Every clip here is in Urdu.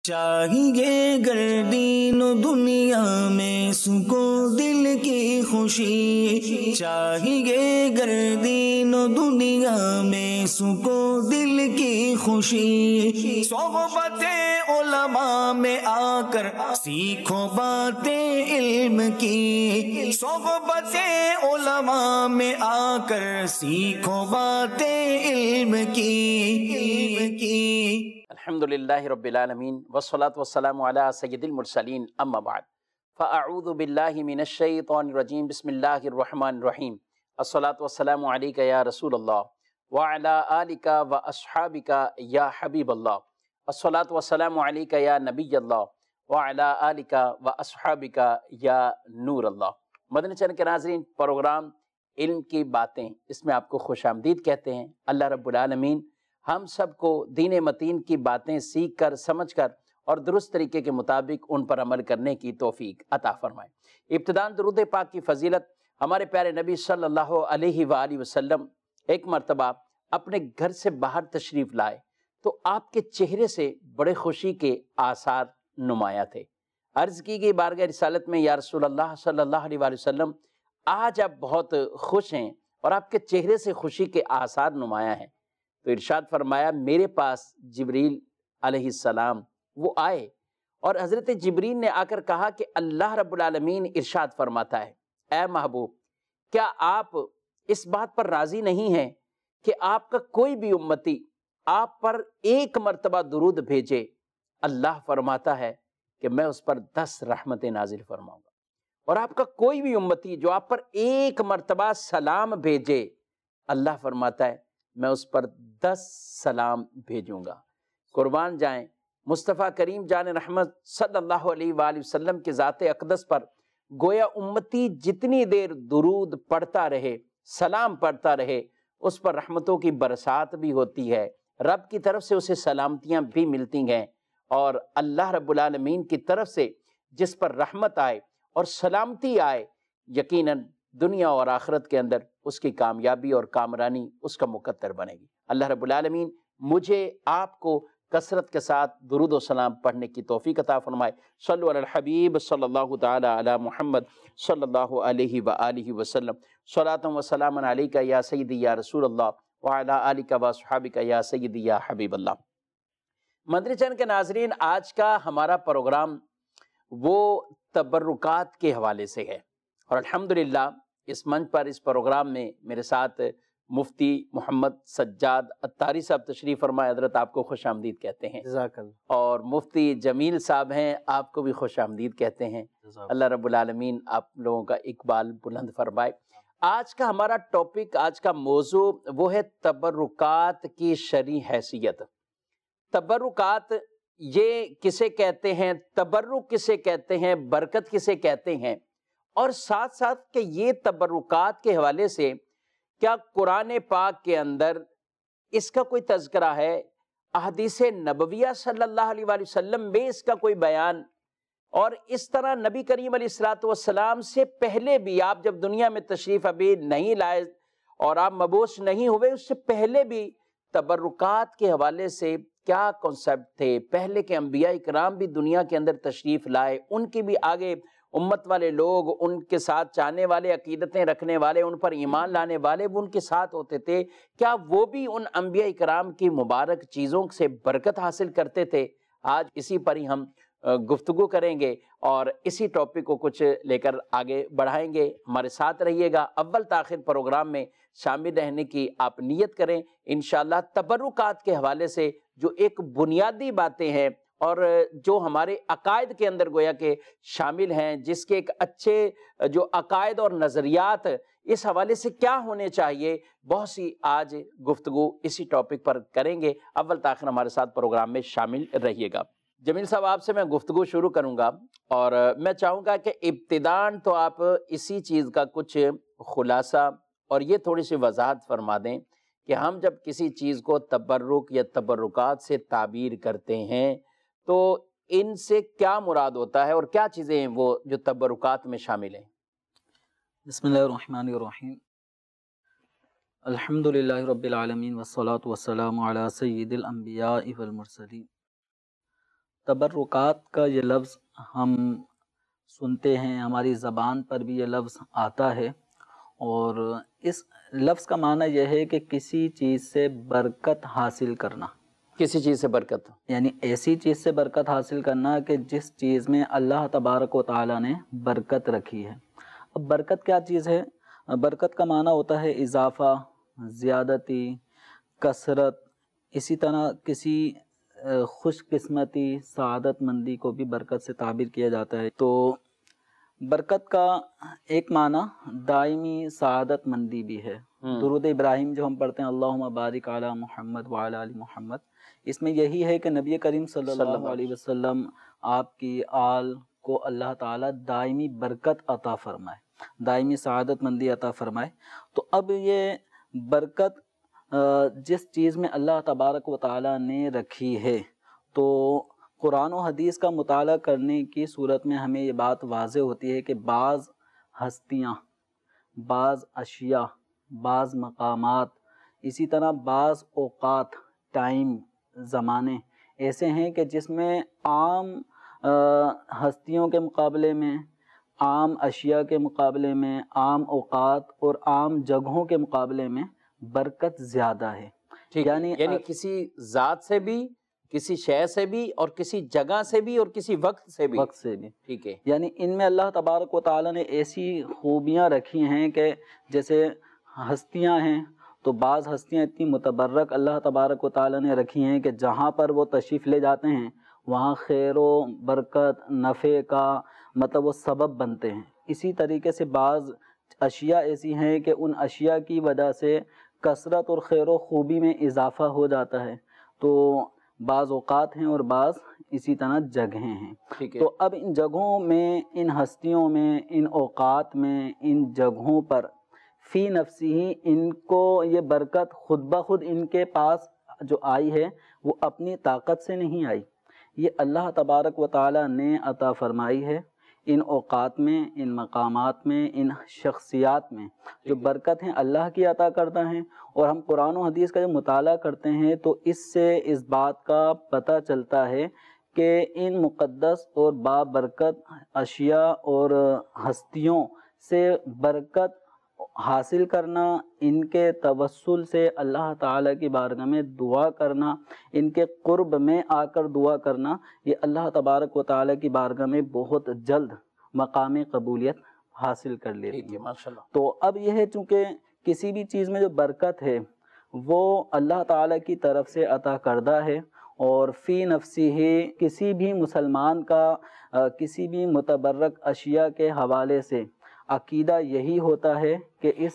چاہیے گردین و دنیا میں سکون دل کی خوشی، چاہیے گردین و دنیا میں سکون دل کی خوشی، صحبت علماء میں آ کر سیکھو باتیں علم کی، صحبت علماء میں آ کر سیکھو باتیں علم کی۔ الحمدللہ رب العالمین والصلاة والسلام علی سید المرسلین، اما بعد فاعوذ باللہ من الشیطان الرجیم، بسم اللہ الرحمن الرحیم، الصلاة والسلام علیک یا رسول اللہ وعلی آلک واصحابک یا حبیب اللہ، الصلاة والسلام علیک یا نبی اللہ وعلی آلک واصحابک یا نور اللہ۔ مدنی چینل کے ناظرین، پروگرام علم کی باتیں، اس میں آپ کو خوش آمدید کہتے ہیں۔ اللہ رب العالمین ہم سب کو دین متین کی باتیں سیکھ کر، سمجھ کر اور درست طریقے کے مطابق ان پر عمل کرنے کی توفیق عطا فرمائے۔ ابتداً درود پاک کی فضیلت ہمارے پیارے نبی صلی اللہ علیہ وآلہ وسلم ایک مرتبہ اپنے گھر سے باہر تشریف لائے تو آپ کے چہرے سے بڑے خوشی کے آثار نمایاں تھے۔ عرض کی گئی بارگاہ رسالت میں، یا رسول اللہ صلی اللہ علیہ وآلہ وسلم، آج آپ بہت خوش ہیں اور آپ کے چہرے سے خوشی کے آثار نمایاں ہیں۔ تو ارشاد فرمایا، میرے پاس جبریل علیہ السلام وہ آئے اور حضرت جبریل نے آ کر کہا کہ اللہ رب العالمین ارشاد فرماتا ہے، اے محبوب، کیا آپ اس بات پر راضی نہیں ہیں کہ آپ کا کوئی بھی امتی آپ پر ایک مرتبہ درود بھیجے؟ اللہ فرماتا ہے کہ میں اس پر 10 رحمتیں نازل فرماؤں گا، اور آپ کا کوئی بھی امتی جو آپ پر ایک مرتبہ سلام بھیجے، اللہ فرماتا ہے میں اس پر 10 سلام بھیجوں گا۔ قربان جائیں مصطفیٰ کریم جان رحمت صلی اللہ علیہ وآلہ وسلم کے ذات اقدس پر، گویا امتی جتنی دیر درود پڑھتا رہے، سلام پڑھتا رہے، اس پر رحمتوں کی برسات بھی ہوتی ہے، رب کی طرف سے اسے سلامتیاں بھی ملتی ہیں، اور اللہ رب العالمین کی طرف سے جس پر رحمت آئے اور سلامتی آئے، یقیناً دنیا اور آخرت کے اندر اس کی کامیابی اور کامرانی اس کا مقدر بنے گی۔ اللہ رب العالمین مجھے آپ کو کثرت کے ساتھ درود و سلام پڑھنے کی توفیق عطا فرمائے۔ صلو علی الحبیب صلی اللہ تعالی علی محمد صلی اللہ علیہ وآلہ وسلم، صلاۃ و سلام علیک یا سیدی یا رسول اللہ وعلی آلک واصحابک یا سیدی یا حبیب اللہ۔ مدنی چینل کے ناظرین، آج کا ہمارا پروگرام وہ تبرکات کے حوالے سے ہے، اور الحمدللہ اس منچ پر، اس پروگرام میں میرے ساتھ مفتی محمد سجاد عطاری صاحب تشریف فرمائے، حضرت آپ کو خوش آمدید کہتے ہیں۔ جزاک اللہ۔ اور مفتی جمیل صاحب ہیں، آپ کو بھی خوش آمدید کہتے ہیں۔ اللہ رب العالمین آپ لوگوں کا اقبال بلند فرمائے۔ آج کا ہمارا ٹاپک، آج کا موضوع وہ ہے تبرکات کی شرعی حیثیت۔ تبرکات یہ کسے کہتے ہیں، تبرک کسے کہتے ہیں، برکت کسے کہتے ہیں، اور ساتھ ساتھ کہ یہ تبرکات کے حوالے سے کیا قرآن پاک کے اندر اس کا کوئی تذکرہ ہے، احادیث نبویہ صلی اللہ علیہ وآلہ وسلم میں اس کا کوئی بیان، اور اس طرح نبی کریم علیہ السلام سے پہلے بھی، آپ جب دنیا میں تشریف ابھی نہیں لائے اور آپ مبعوث نہیں ہوئے، اس سے پہلے بھی تبرکات کے حوالے سے کیا کنسیپٹ تھے؟ پہلے کے انبیاء اکرام بھی دنیا کے اندر تشریف لائے، ان کی بھی آگے امت والے لوگ، ان کے ساتھ چاہنے والے، عقیدتیں رکھنے والے، ان پر ایمان لانے والے وہ ان کے ساتھ ہوتے تھے، کیا وہ بھی ان انبیاء اکرام کی مبارک چیزوں سے برکت حاصل کرتے تھے؟ آج اسی پر ہی ہم گفتگو کریں گے اور اسی ٹاپک کو کچھ لے کر آگے بڑھائیں گے۔ ہمارے ساتھ رہیے گا، اول تاخیر پروگرام میں شامل رہنے کی آپ نیت کریں۔ انشاءاللہ تبرکات کے حوالے سے جو ایک بنیادی باتیں ہیں اور جو ہمارے عقائد کے اندر گویا کہ شامل ہیں، جس کے ایک اچھے جو عقائد اور نظریات اس حوالے سے کیا ہونے چاہیے، بہت سی آج گفتگو اسی ٹاپک پر کریں گے۔ اول تاخیر ہمارے ساتھ پروگرام میں شامل رہیے گا۔ جمیل صاحب، آپ سے میں گفتگو شروع کروں گا، اور میں چاہوں گا کہ ابتداً تو آپ اسی چیز کا کچھ خلاصہ اور یہ تھوڑی سی وضاحت فرما دیں کہ ہم جب کسی چیز کو تبرک یا تبرکات سے تعبیر کرتے ہیں تو ان سے کیا مراد ہوتا ہے، اور کیا چیزیں ہیں وہ جو تبرکات میں شامل ہیں؟ بسم اللہ الرحمن الرحیم، الحمدللہ رب العالمین والصلاة والسلام علی سید الانبیاء والمرسلین تبرکات کا یہ لفظ ہم سنتے ہیں، ہماری زبان پر بھی یہ لفظ آتا ہے، اور اس لفظ کا معنی یہ ہے کہ کسی چیز سے برکت حاصل کرنا، کسی چیز سے برکت، یعنی ایسی چیز سے برکت حاصل کرنا کہ جس چیز میں اللہ تبارک و تعالیٰ نے برکت رکھی ہے۔ اب برکت کیا چیز ہے؟ برکت کا معنی ہوتا ہے اضافہ، زیادتی، کثرت، اسی طرح کسی خوش قسمتی، سعادت مندی کو بھی برکت سے تعبیر کیا جاتا ہے۔ تو برکت کا ایک معنی دائمی سعادت مندی بھی ہے۔ درود ابراہیم جو ہم پڑھتے ہیں اللہم بارک علی محمد وعلی آل محمد، اس میں یہی ہے کہ نبی کریم صلی اللہ علیہ وسلم آپ کی آل کو اللہ تعالیٰ دائمی برکت عطا فرمائے، دائمی سعادت مندی عطا فرمائے۔ تو اب یہ برکت جس چیز میں اللہ تبارک و تعالیٰ نے رکھی ہے، تو قرآن و حدیث کا مطالعہ کرنے کی صورت میں ہمیں یہ بات واضح ہوتی ہے کہ بعض ہستیاں، بعض اشیاء، بعض مقامات، اسی طرح بعض اوقات، ٹائم، زمانے ایسے ہیں کہ جس میں عام ہستیوں کے مقابلے میں، عام اشیاء کے مقابلے میں، عام اوقات اور عام جگہوں کے مقابلے میں برکت زیادہ ہے۔ یعنی کسی ذات سے بھی، کسی شے سے بھی، اور کسی جگہ سے بھی، اور کسی وقت سے بھی، ٹھیک ہے، یعنی ان میں اللہ تبارک و تعالیٰ نے ایسی خوبیاں رکھی ہیں کہ جیسے ہستیاں ہیں تو بعض ہستیاں اتنی متبرک اللہ تبارک و تعالیٰ نے رکھی ہیں کہ جہاں پر وہ تشریف لے جاتے ہیں وہاں خیر و برکت، نفع کا مطلب وہ سبب بنتے ہیں۔ اسی طریقے سے بعض اشیاء ایسی ہیں کہ ان اشیاء کی وجہ سے کثرت اور خیر و خوبی میں اضافہ ہو جاتا ہے۔ تو بعض اوقات ہیں اور بعض اسی طرح جگہیں ہیں۔ تو اب ان جگہوں میں، ان ہستیوں میں، ان اوقات میں، ان جگہوں پر فی نفسی ہی ان کو یہ برکت خود بخود ان کے پاس جو آئی ہے وہ اپنی طاقت سے نہیں آئی، یہ اللہ تبارک و تعالیٰ نے عطا فرمائی ہے۔ ان اوقات میں، ان مقامات میں، ان شخصیات میں جو برکت ہیں اللہ کی عطا کرتا ہے۔ اور ہم قرآن و حدیث کا جو مطالعہ کرتے ہیں تو اس سے اس بات کا پتہ چلتا ہے کہ ان مقدس اور بابرکت اشیاء اور ہستیوں سے برکت حاصل کرنا، ان کے توسل سے اللہ تعالیٰ کی بارگاہ میں دعا کرنا، ان کے قرب میں آ کر دعا کرنا، یہ اللہ تبارک و تعالیٰ کی بارگاہ میں بہت جلد مقام قبولیت حاصل کر لیتی ہے۔ ماشاءاللہ۔ تو اب یہ ہے چونکہ کسی بھی چیز میں جو برکت ہے وہ اللہ تعالیٰ کی طرف سے عطا کردہ ہے، اور فی نفسی ہی کسی بھی مسلمان کا کسی بھی متبرک اشیاء کے حوالے سے عقیدہ یہی ہوتا ہے کہ اس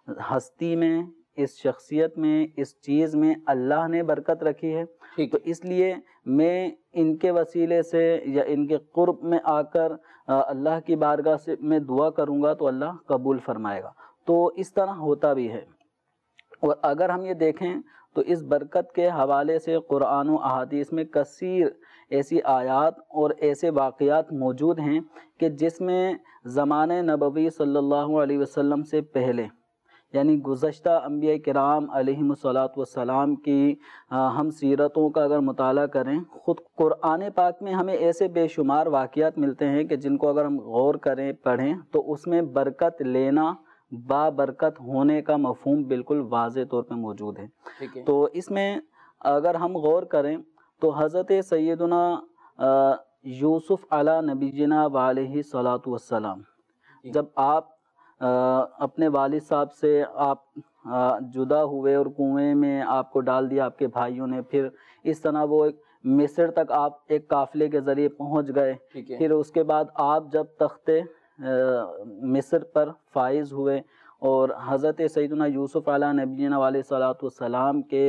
ہستی میں، اس شخصیت میں، اس چیز میں اللہ نے برکت رکھی ہے، تو اس لیے میں ان کے وسیلے سے یا ان کے قرب میں آ کر اللہ کی بارگاہ سے میں دعا کروں گا تو اللہ قبول فرمائے گا۔ تو اس طرح ہوتا بھی ہے۔ اور اگر ہم یہ دیکھیں تو اس برکت کے حوالے سے قرآن و احادیث میں کثیر ایسی آیات اور ایسے واقعات موجود ہیں کہ جس میں زمانہ نبوی صلی اللہ علیہ وسلم سے پہلے، یعنی گزشتہ انبیاء کرام علیہم الصلاۃ والسلام کی ہم سیرتوں کا اگر مطالعہ کریں، خود قرآن پاک میں ہمیں ایسے بے شمار واقعات ملتے ہیں کہ جن کو اگر ہم غور کریں، پڑھیں، تو اس میں برکت لینا، بابرکت ہونے کا مفہوم بالکل واضح طور پہ موجود ہے۔ تو اس میں اگر ہم غور کریں تو حضرت سیدنا یوسف علی نبینا علیہ الصلاۃ والسلام، جب آپ اپنے والد صاحب سے آپ جدا ہوئے اور کنویں میں آپ کو ڈال دیا آپ کے بھائیوں نے، پھر اس طرح وہ مصر تک آپ ایک قافلے کے ذریعے پہنچ گئے، پھر اس کے بعد آپ جب تخت مصر پر فائز ہوئے اور حضرت سیدنا یوسف علیہ نبینا علیہ الصلاۃ والسلام کے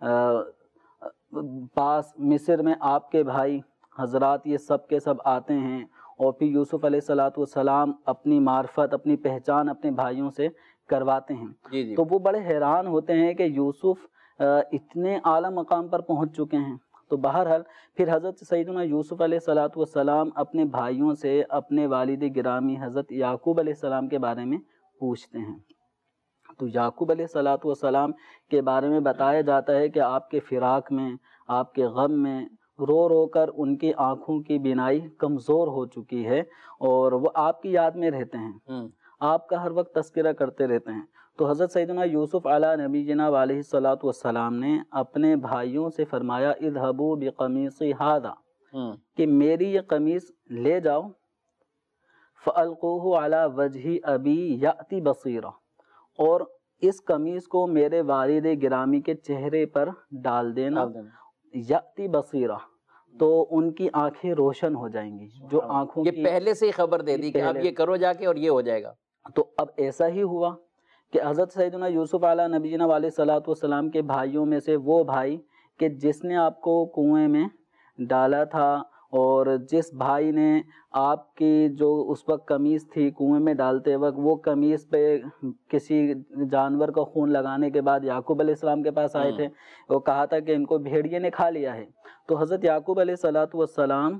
پاس مصر میں آپ کے بھائی حضرات یہ سب کے سب آتے ہیں، اور پھر یوسف علیہ الصلاۃ والسلام اپنی معرفت، اپنی پہچان اپنے بھائیوں سے کرواتے ہیں، تو وہ بڑے حیران ہوتے ہیں کہ یوسف اتنے اعلیٰ مقام پر پہنچ چکے ہیں۔ تو بہرحال پھر حضرت سیدنا یوسف علیہ الصلاۃ والسلام اپنے بھائیوں سے اپنے والد گرامی حضرت یعقوب علیہ السلام کے بارے میں پوچھتے ہیں۔ تو یعقوب علیہ الصلاۃ والسلام کے بارے میں بتایا جاتا ہے کہ آپ کے فراق میں، آپ کے غم میں رو رو کر ان کی آنکھوں کی بینائی کمزور ہو چکی ہے اور وہ آپ کی یاد میں رہتے ہیں، آپ کا ہر وقت تذکرہ کرتے رہتے ہیں۔ تو حضرت سیدنا یوسف علیہ نبی جناب علیہ الصلوۃ والسلام نے اپنے بھائیوں سے فرمایا اذهبوا بقمیصی ھذا، کہ میری یہ قمیص لے جاؤ، فَأَلْقُوهُ عَلَى وَجْهِ أَبِي يَأْتِ بَصِيرًا، اور اس قمیص کو میرے والد گرامی کے چہرے پر ڈال دینا، یأتی بصیرہ، تو ان کی آنکھیں روشن ہو جائیں گی، جو آنکھوں یہ پہلے سے ہی خبر دے دی کہ اب یہ کرو جا کے اور یہ ہو جائے گا۔ تو اب ایسا ہی ہوا کہ حضرت سیدنا یوسف علیہ نبی جناب علیہ الصلوۃ والسلام کے بھائیوں میں سے وہ بھائی کہ جس نے آپ کو کنویں میں ڈالا تھا، اور جس بھائی نے آپ کی جو اس وقت قمیص تھی کنویں میں ڈالتے وقت، وہ قمیص پہ کسی جانور کا خون لگانے کے بعد یعقوب علیہ السلام کے پاس آئے تھے، وہ کہا تھا کہ ان کو بھیڑیے نے کھا لیا ہے۔ تو حضرت یعقوب علیہ الصلوۃ والسلام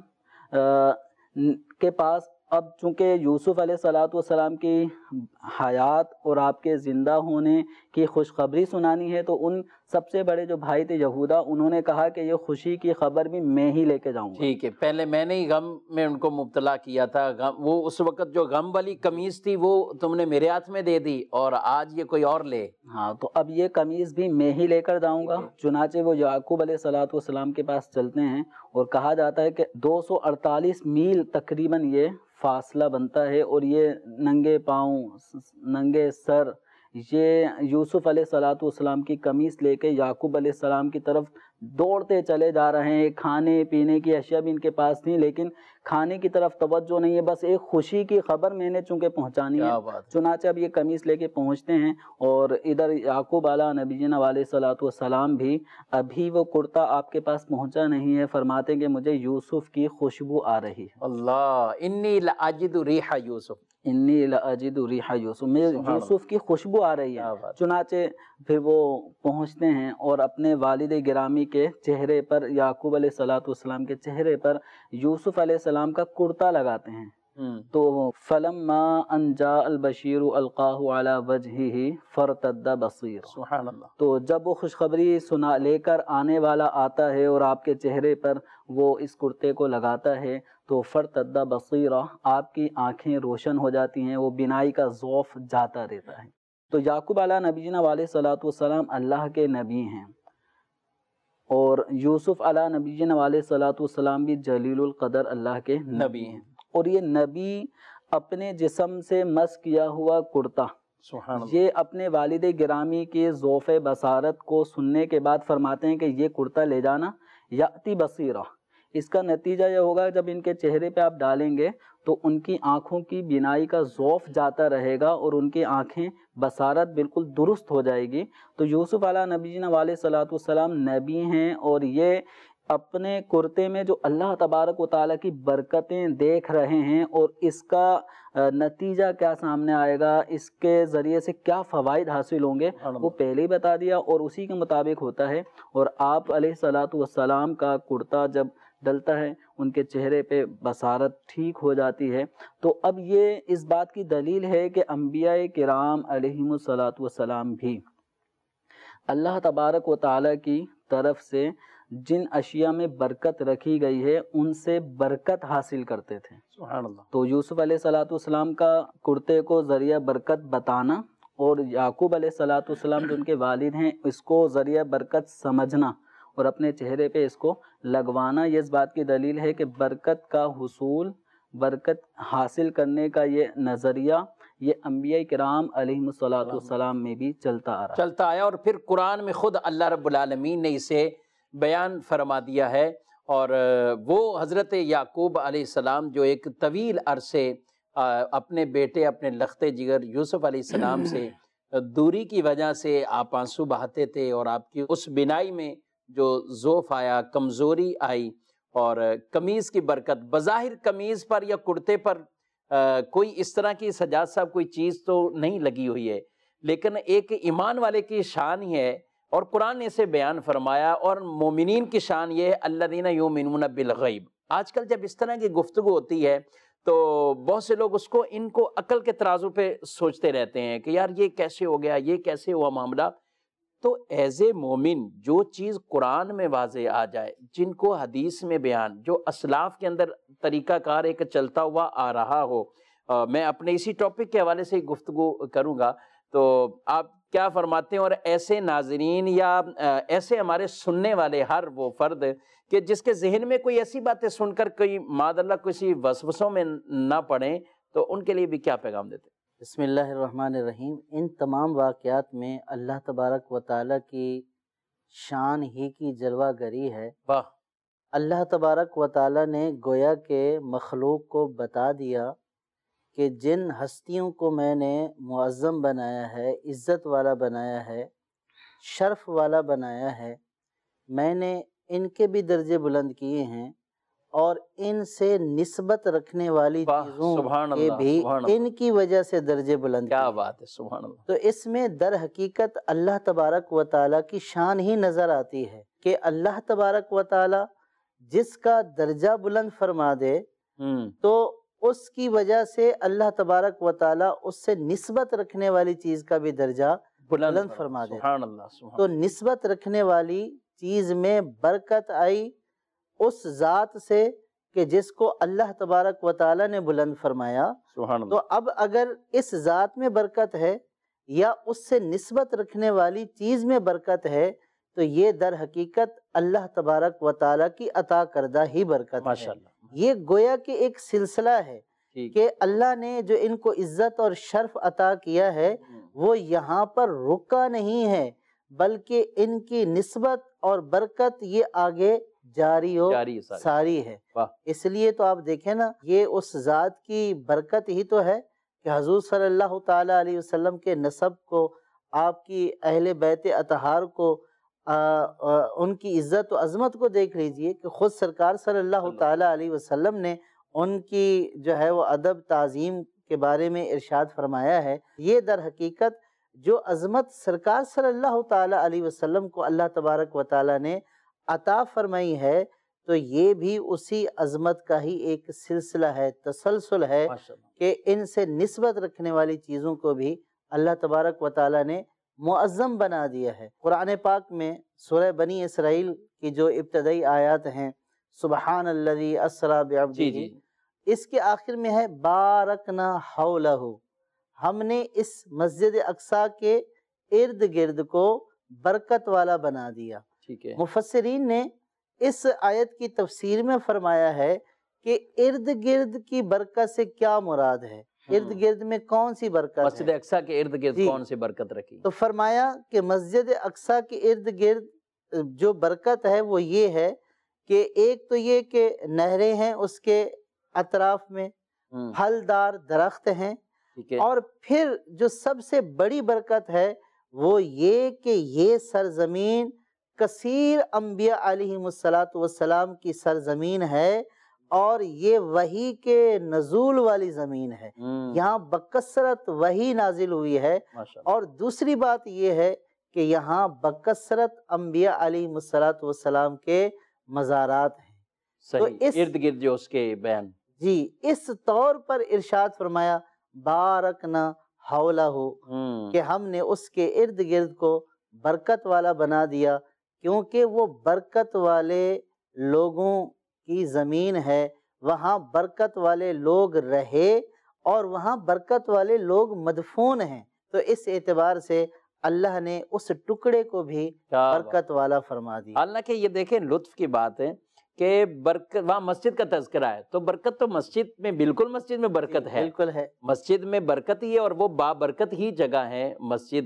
کے پاس اب چونکہ یوسف علیہ الصلوۃ والسلام کی حیات اور آپ کے زندہ ہونے کی خوشخبری سنانی ہے، تو ان سب سے بڑے جو بھائی تھے یہودا، انہوں نے کہا کہ یہ خوشی کی خبر بھی میں ہی لے کے جاؤں گا۔ ٹھیک ہے، پہلے میں نے ہی غم میں ان کو مبتلا کیا تھا، وہ اس وقت جو غم والی قمیص تھی وہ تم نے میرے ہاتھ میں دے دی اور آج یہ کوئی اور لے۔ ہاں، تو اب یہ قمیص بھی میں ہی لے کر جاؤں گا۔ چنانچہ وہ یعقوب علیہ الصلوۃ والسلام کے پاس چلتے ہیں، اور کہا جاتا ہے کہ 248 میل تقریباً یہ فاصلہ بنتا ہے، اور یہ ننگے پاؤں ننگے سر یہ یوسف علیہ الصلوۃ والسلام کی قمیص لے کے یعقوب علیہ السلام کی طرف دوڑتے چلے جا رہے ہیں۔ کھانے پینے کی اشیاء بھی ان کے پاس تھیں، لیکن کھانے کی طرف توجہ نہیں ہے، بس ایک خوشی کی خبر میں نے چونکہ پہنچانی ہے۔ چنانچہ اب یہ قمیص لے کے پہنچتے ہیں، اور ادھر یعقوب علیہ نبینا علیہ الصلوۃ والسلام بھی ابھی وہ کرتا آپ کے پاس پہنچا نہیں ہے، فرماتے ہیں کہ مجھے یوسف کی خوشبو آ رہی ہے۔ اللہ، انی لاجد ریح یوسف، انی لاجد ریح یوسف، میں یوسف کی خوشبو آ رہی ہے۔ چنانچہ پھر وہ پہنچتے ہیں اور اپنے والد گرامی کے چہرے پر، یعقوب علیہ الصلوۃ والسلام کے چہرے پر یوسف علیہ السلام کا کرتا لگاتے ہیں۔ تو فَلَمَّا أَنْ جَاءَ الْبَشِيرُ أَلْقَاهُ عَلَى وَجْهِهِ فَارْتَدَّ بَصِيرًا، سبحان اللہ۔ تو جب وہ خوشخبری سنا لے کر آنے والا آتا ہے اور آپ کے چہرے پر وہ اس کرتے کو لگاتا ہے، تو فَارْتَدَّ بَصِيرًا، آپ کی آنکھیں روشن ہو جاتی ہیں، وہ بینائی کا ذوف جاتا رہتا ہے۔ تو یعقوب علیہ نبی جناب علیہ الصلوۃ والسلام اللہ کے نبی ہیں، اور یوسف علیہ نبی جناب علیہ الصلوۃ والسلام بھی جلیل القدر اللہ کے نبی ہیں، اور یہ نبی اپنے جسم سے مس کیا ہوا کرتا، یہ اپنے والد گرامی کے ذوف بصارت کو سننے کے بعد فرماتے ہیں کہ یہ کرتا لے جانا، یاتی بصیرہ، اس کا نتیجہ یہ ہوگا جب ان کے چہرے پہ آپ ڈالیں گے تو ان کی آنکھوں کی بینائی کا ذوف جاتا رہے گا، اور ان کی آنکھیں بصارت بالکل درست ہو جائے گی۔ تو یوسف علیہ نبی جناب علیہ الصلوۃ والسلام نبی ہیں، اور یہ اپنے کرتے میں جو اللہ تبارک و تعالیٰ کی برکتیں دیکھ رہے ہیں، اور اس کا نتیجہ کیا سامنے آئے گا، اس کے ذریعے سے کیا فوائد حاصل ہوں گے، وہ پہلے ہی بتا دیا، اور اسی کے مطابق ہوتا ہے۔ اور آپ علیہ الصلوۃ والسلام کا کرتا جب ڈلتا ہے، ان کے چہرے پہ بصارت ٹھیک ہو جاتی ہے۔ تو اب یہ اس بات کی دلیل ہے کہ انبیاء کرام علیہم الصلوۃ والسلام بھی اللہ تبارک و تعالیٰ کی طرف سے جن اشیاء میں برکت رکھی گئی ہے ان سے برکت حاصل کرتے تھے۔ سبحان اللہ۔ تو یوسف علیہ الصلوۃ والسلام کا کرتے کو ذریعہ برکت بتانا، اور یعقوب علیہ الصلوۃ والسلام جو ان کے والد ہیں اس کو ذریعہ برکت سمجھنا اور اپنے چہرے پہ اس کو لگوانا، یہ اس بات کی دلیل ہے کہ برکت کا حصول، برکت حاصل کرنے کا یہ نظریہ یہ انبیاء کرام علیہم الصلوۃ والسلام میں بھی چلتا آیا اور پھر قرآن میں خود اللہ رب العالمین نے اسے بیان فرما دیا ہے۔ اور وہ حضرت یعقوب علیہ السلام جو ایک طویل عرصے اپنے بیٹے، اپنے لخت جگر یوسف علیہ السلام سے دوری کی وجہ سے آپ آنسو بہاتے تھے، اور آپ کی اس بینائی میں جو ذوف آیا، کمزوری آئی، اور قمیض کی برکت، بظاہر قمیض پر یا کرتے پر کوئی اس طرح کی سجاد صاحب کوئی چیز تو نہیں لگی ہوئی ہے، لیکن ایک ایمان والے کی شان ہی ہے، اور قرآن نے اسے بیان فرمایا۔ اور مومنین کی شان یہ ہے الذین یؤمنون بالغیب۔ آج کل جب اس طرح کی گفتگو ہوتی ہے تو بہت سے لوگ ان کو عقل کے ترازو پہ سوچتے رہتے ہیں کہ یار یہ کیسے ہو گیا، یہ کیسے ہوا معاملہ۔ تو ایز اے مومن جو چیز قرآن میں واضح آ جائے، جن کو حدیث میں بیان، جو اسلاف کے اندر طریقہ کار ایک چلتا ہوا آ رہا ہو، میں اپنے اسی ٹاپک کے حوالے سے گفتگو کروں گا، تو آپ کیا فرماتے ہیں؟ اور ایسے ناظرین یا ایسے ہمارے سننے والے ہر وہ فرد کہ جس کے ذہن میں کوئی ایسی باتیں سن کر کوئی معاذ اللہ کسی وسوسوں میں نہ پڑیں، تو ان کے لیے بھی کیا پیغام دیتے ہیں؟ بسم اللہ الرحمن الرحیم۔ ان تمام واقعات میں اللہ تبارک و تعالیٰ کی شان ہی کی جلوہ گری ہے۔ واہ! اللہ تبارک و تعالیٰ نے گویا کہ مخلوق کو بتا دیا کہ جن ہستیوں کو میں نے معظم بنایا ہے، عزت والا بنایا ہے، شرف والا بنایا ہے، میں نے ان کے بھی درجے بلند کیے ہیں، اور ان سے نسبت رکھنے والی چیزوں کے بھی ان کی وجہ سے درجے بلند کیا بات ہے، سبحان اللہ۔ تو اس میں در حقیقت اللہ تبارک و تعالیٰ کی شان ہی نظر آتی ہے کہ اللہ تبارک و تعالیٰ جس کا درجہ بلند فرما دے تو اس کی وجہ سے اللہ تبارک و تعالیٰ اس سے نسبت رکھنے والی چیز کا بھی درجہ بلند فرما دے۔ سبحان اللہ۔ تو نسبت رکھنے والی چیز میں برکت آئی اس ذات سے کہ جس کو اللہ تبارک و تعالیٰ نے بلند فرمایا۔ سبحان اللہ۔ تو اب اگر اس ذات میں برکت ہے یا اس سے نسبت رکھنے والی چیز میں برکت ہے تو یہ در حقیقت اللہ تبارک و تعالیٰ کی عطا کردہ ہی برکت ہے۔ ماشاءاللہ۔ یہ گویا کہ ایک سلسلہ ہے کہ اللہ نے جو ان کو عزت اور شرف عطا کیا ہے وہ یہاں پر رکا نہیں ہے، بلکہ ان کی نسبت اور برکت یہ آگے جاری و ساری ہے۔ اس لیے تو آپ دیکھیں نا، یہ اس ذات کی برکت ہی تو ہے کہ حضور صلی اللہ تعالیٰ علیہ وسلم کے نسب کو، آپ کی اہل بیت اطہار کو، ان کی عزت و عظمت کو دیکھ لیجئے کہ خود سرکار صلی اللہ تعالیٰ علیہ وسلم نے ان کی جو ہے وہ ادب تعظیم کے بارے میں ارشاد فرمایا ہے۔ یہ در حقیقت جو عظمت سرکار صلی اللہ تعالیٰ علیہ وسلم کو اللہ تبارک و تعالیٰ نے عطا فرمائی ہے، تو یہ بھی اسی عظمت کا ہی ایک سلسلہ ہے، تسلسل ہے کہ ان سے نسبت رکھنے والی چیزوں کو بھی اللہ تبارک و تعالیٰ نے معظم بنا دیا ہے۔ قرآن پاک میں سورہ بنی اسرائیل کی جو ابتدائی آیات ہیں، سبحان الذی اسری بعبدہ، اس کے آخر میں ہے بارکنا حولہ، ہم نے اس مسجد اقصیٰ کے ارد گرد کو برکت والا بنا دیا۔ مفسرین نے اس آیت کی تفسیر میں فرمایا ہے کہ ارد گرد کی برکت سے کیا مراد ہے، ارد گرد میں کون سی برکت ہے، مسجد اقصیٰ کے ارد گرد کون سی برکت رکھی؟ تو فرمایا کہ مسجد اقصیٰ کے ارد گرد جو برکت ہے وہ یہ ہے کہ ایک تو یہ کہ نہریں ہیں اس کے اطراف میں، پھلدار درخت ہیں، اور پھر جو سب سے بڑی برکت ہے وہ یہ کہ یہ سرزمین کثیر انبیاء علیہم السلام کی سرزمین ہے، اور یہ وحی کے نزول والی زمین ہے، یہاں بکثرت وحی نازل ہوئی ہے، اور دوسری بات یہ ہے کہ یہاں بکثرت انبیاء علیہم السلام کے مزارات ہیں۔ صحیح، ارد گرد جو اس کے بیان، جی اس طور پر ارشاد فرمایا بارکنا حولہ، کہ ہم نے اس کے ارد گرد کو برکت والا بنا دیا، کیونکہ وہ برکت والے لوگوں کی زمین ہے، وہاں برکت والے لوگ رہے اور وہاں برکت والے لوگ مدفون ہیں، تو اس اعتبار سے اللہ نے اس ٹکڑے کو بھی برکت والا فرما دیا۔ حالانکہ یہ دیکھیں لطف کی بات ہے کہ برکت، وہاں مسجد کا تذکرہ ہے تو برکت تو مسجد میں، بالکل مسجد میں برکت ہے، بالکل ہے، مسجد میں برکت ہی ہے، اور وہ بابرکت ہی جگہ ہے مسجد،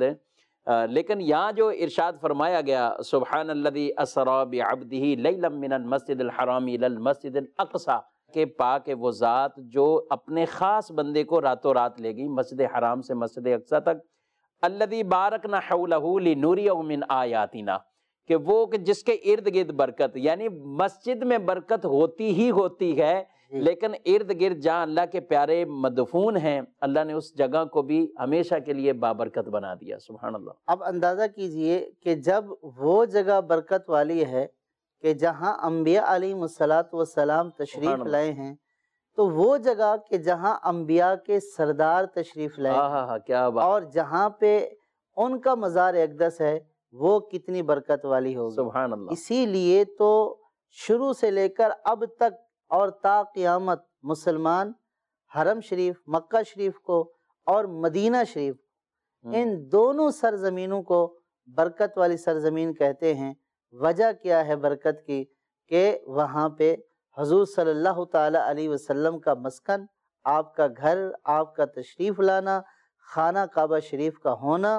لیکن یہاں جو ارشاد فرمایا گیا سبحان الذی اسری بعبدہ لیلا من المسجد الحرام الی المسجد الاقصی، کہ پاک ہے وہ ذات جو اپنے خاص بندے کو راتوں رات لے گئی مسجد حرام سے مسجد اقصی تک، الذی بارکنا حولہ لنریہ من آیاتنا، کہ وہ جس کے ارد گرد برکت، یعنی مسجد میں برکت ہوتی ہی ہوتی ہے، لیکن ارد گرد جہاں اللہ کے پیارے مدفون ہیں اللہ نے اس جگہ کو بھی ہمیشہ کے لیے بابرکت بنا دیا۔ سبحان اللہ۔ اب اندازہ کیجئے کہ جب وہ جگہ برکت والی ہے کہ جہاں انبیاء علیہم السلام تشریف لائے ہیں، تو وہ جگہ کہ جہاں انبیاء کے سردار تشریف لائے ہیں، کیا بات، اور جہاں پہ ان کا مزار اقدس ہے، وہ کتنی برکت والی ہوگی۔ سبحان اللہ۔ اسی لیے تو شروع سے لے کر اب تک اور تا قیامت مسلمان حرم شریف، مکہ شریف کو اور مدینہ شریف، ان دونوں سرزمینوں کو برکت والی سرزمین کہتے ہیں۔ وجہ کیا ہے برکت کی؟ کہ وہاں پہ حضور صلی اللہ تعالی علیہ وسلم کا مسکن، آپ کا گھر، آپ کا تشریف لانا، خانہ کعبہ شریف کا ہونا،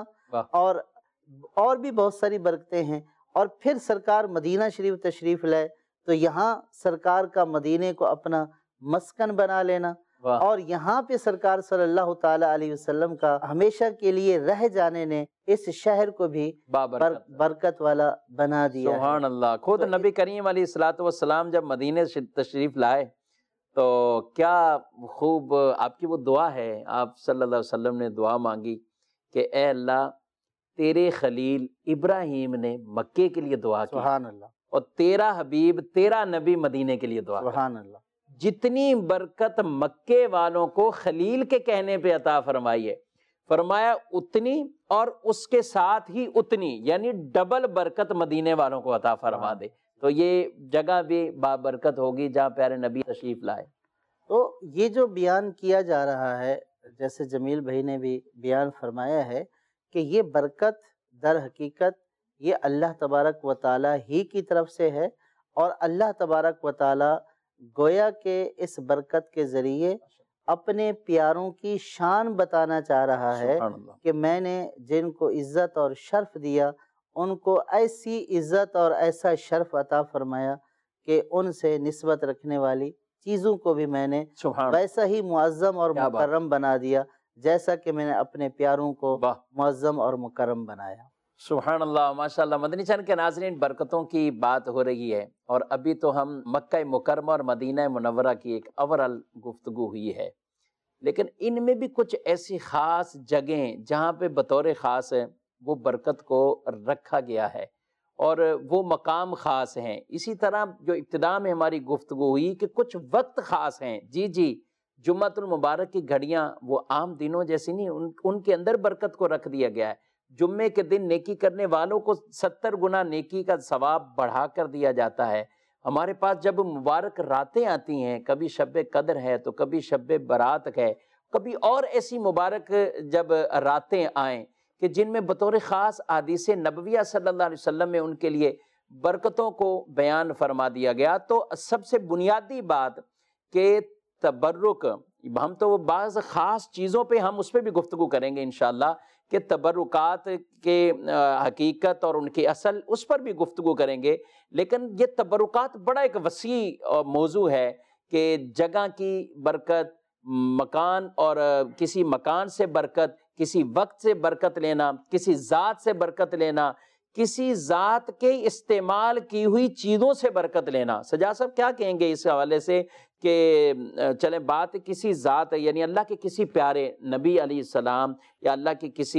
اور بھی بہت ساری برکتیں ہیں۔ اور پھر سرکار مدینہ شریف تشریف لائے تو یہاں سرکار کا مدینے کو اپنا مسکن بنا لینا، اور یہاں پہ سرکار صلی اللہ تعالی علیہ وسلم کا ہمیشہ کے لیے رہ جانے نے اس شہر کو بھی برکت والا بنا دیا۔ سبحان اللہ۔ خود نبی کریم علیہ الصلوۃ والسلام جب مدینے تشریف لائے تو کیا خوب آپ کی وہ دعا ہے، آپ صلی اللہ علیہ وسلم نے دعا مانگی کہ اے اللہ تیرے خلیل ابراہیم نے مکے کے لیے دعا کی، سبحان اللہ، اور تیرا حبیب تیرا نبی مدینے کے لیے دعا کی۔ سبحان اللہ۔ جتنی برکت مکے والوں کو خلیل کے کہنے پہ عطا فرمائی ہے، فرمایا اتنی اور اس کے ساتھ ہی اتنی، یعنی ڈبل برکت مدینے والوں کو عطا فرما دے۔ تو یہ جگہ بھی بابرکت ہوگی جہاں پیارے نبی تشریف لائے۔ تو یہ جو بیان کیا جا رہا ہے، جیسے جمیل بھائی نے بھی بیان فرمایا ہے کہ یہ برکت در حقیقت یہ اللہ تبارک و تعالی ہی کی طرف سے ہے، اور اللہ تبارک و تعالی گویا کہ اس برکت کے ذریعے اپنے پیاروں کی شان بتانا چاہ رہا ہے کہ میں نے جن کو عزت اور شرف دیا ان کو ایسی عزت اور ایسا شرف عطا فرمایا کہ ان سے نسبت رکھنے والی چیزوں کو بھی میں نے ویسا ہی معظم اور مکرم بنا دیا جیسا کہ میں نے اپنے پیاروں کو معظم اور مکرم بنایا۔ سبحان اللہ، ماشاءاللہ۔ مدنی چینل کے ناظرین، برکتوں کی بات ہو رہی ہے، اور ابھی تو ہم مکہ مکرمہ اور مدینہ منورہ کی ایک اوورال گفتگو ہوئی ہے، لیکن ان میں بھی کچھ ایسی خاص جگہیں جہاں پہ بطور خاص ہے وہ برکت کو رکھا گیا ہے، اور وہ مقام خاص ہیں۔ اسی طرح جو ابتدا میں ہماری گفتگو ہوئی کہ کچھ وقت خاص ہیں، جی جمعۃ المبارک کی گھڑیاں وہ عام دنوں جیسی نہیں، ان کے اندر برکت کو رکھ دیا گیا ہے۔ جمعے کے دن نیکی کرنے والوں کو 70 گنا نیکی کا ثواب بڑھا کر دیا جاتا ہے۔ ہمارے پاس جب مبارک راتیں آتی ہیں، کبھی شب قدر ہے تو کبھی شب برات ہے، کبھی اور ایسی مبارک جب راتیں آئیں کہ جن میں بطور خاص احادیث نبویہ صلی اللہ علیہ وسلم میں ان کے لیے برکتوں کو بیان فرما دیا گیا، تو سب سے بنیادی بات کہ تبرک، ہم تو بعض خاص چیزوں پہ ہم اس پہ بھی گفتگو کریں گے انشاءاللہ کہ تبرکات کے حقیقت اور ان کی اصل، اس پر بھی گفتگو کریں گے، لیکن یہ تبرکات بڑا ایک وسیع موضوع ہے کہ جگہ کی برکت، مکان اور کسی مکان سے برکت، کسی وقت سے برکت لینا، کسی ذات سے برکت لینا، کسی ذات کے استعمال کی ہوئی چیزوں سے برکت لینا۔ سجاد صاحب کیا کہیں گے اس حوالے سے کہ چلیں بات کسی ذات ہے، یعنی اللہ کے کسی پیارے نبی علیہ السلام یا اللہ کے کسی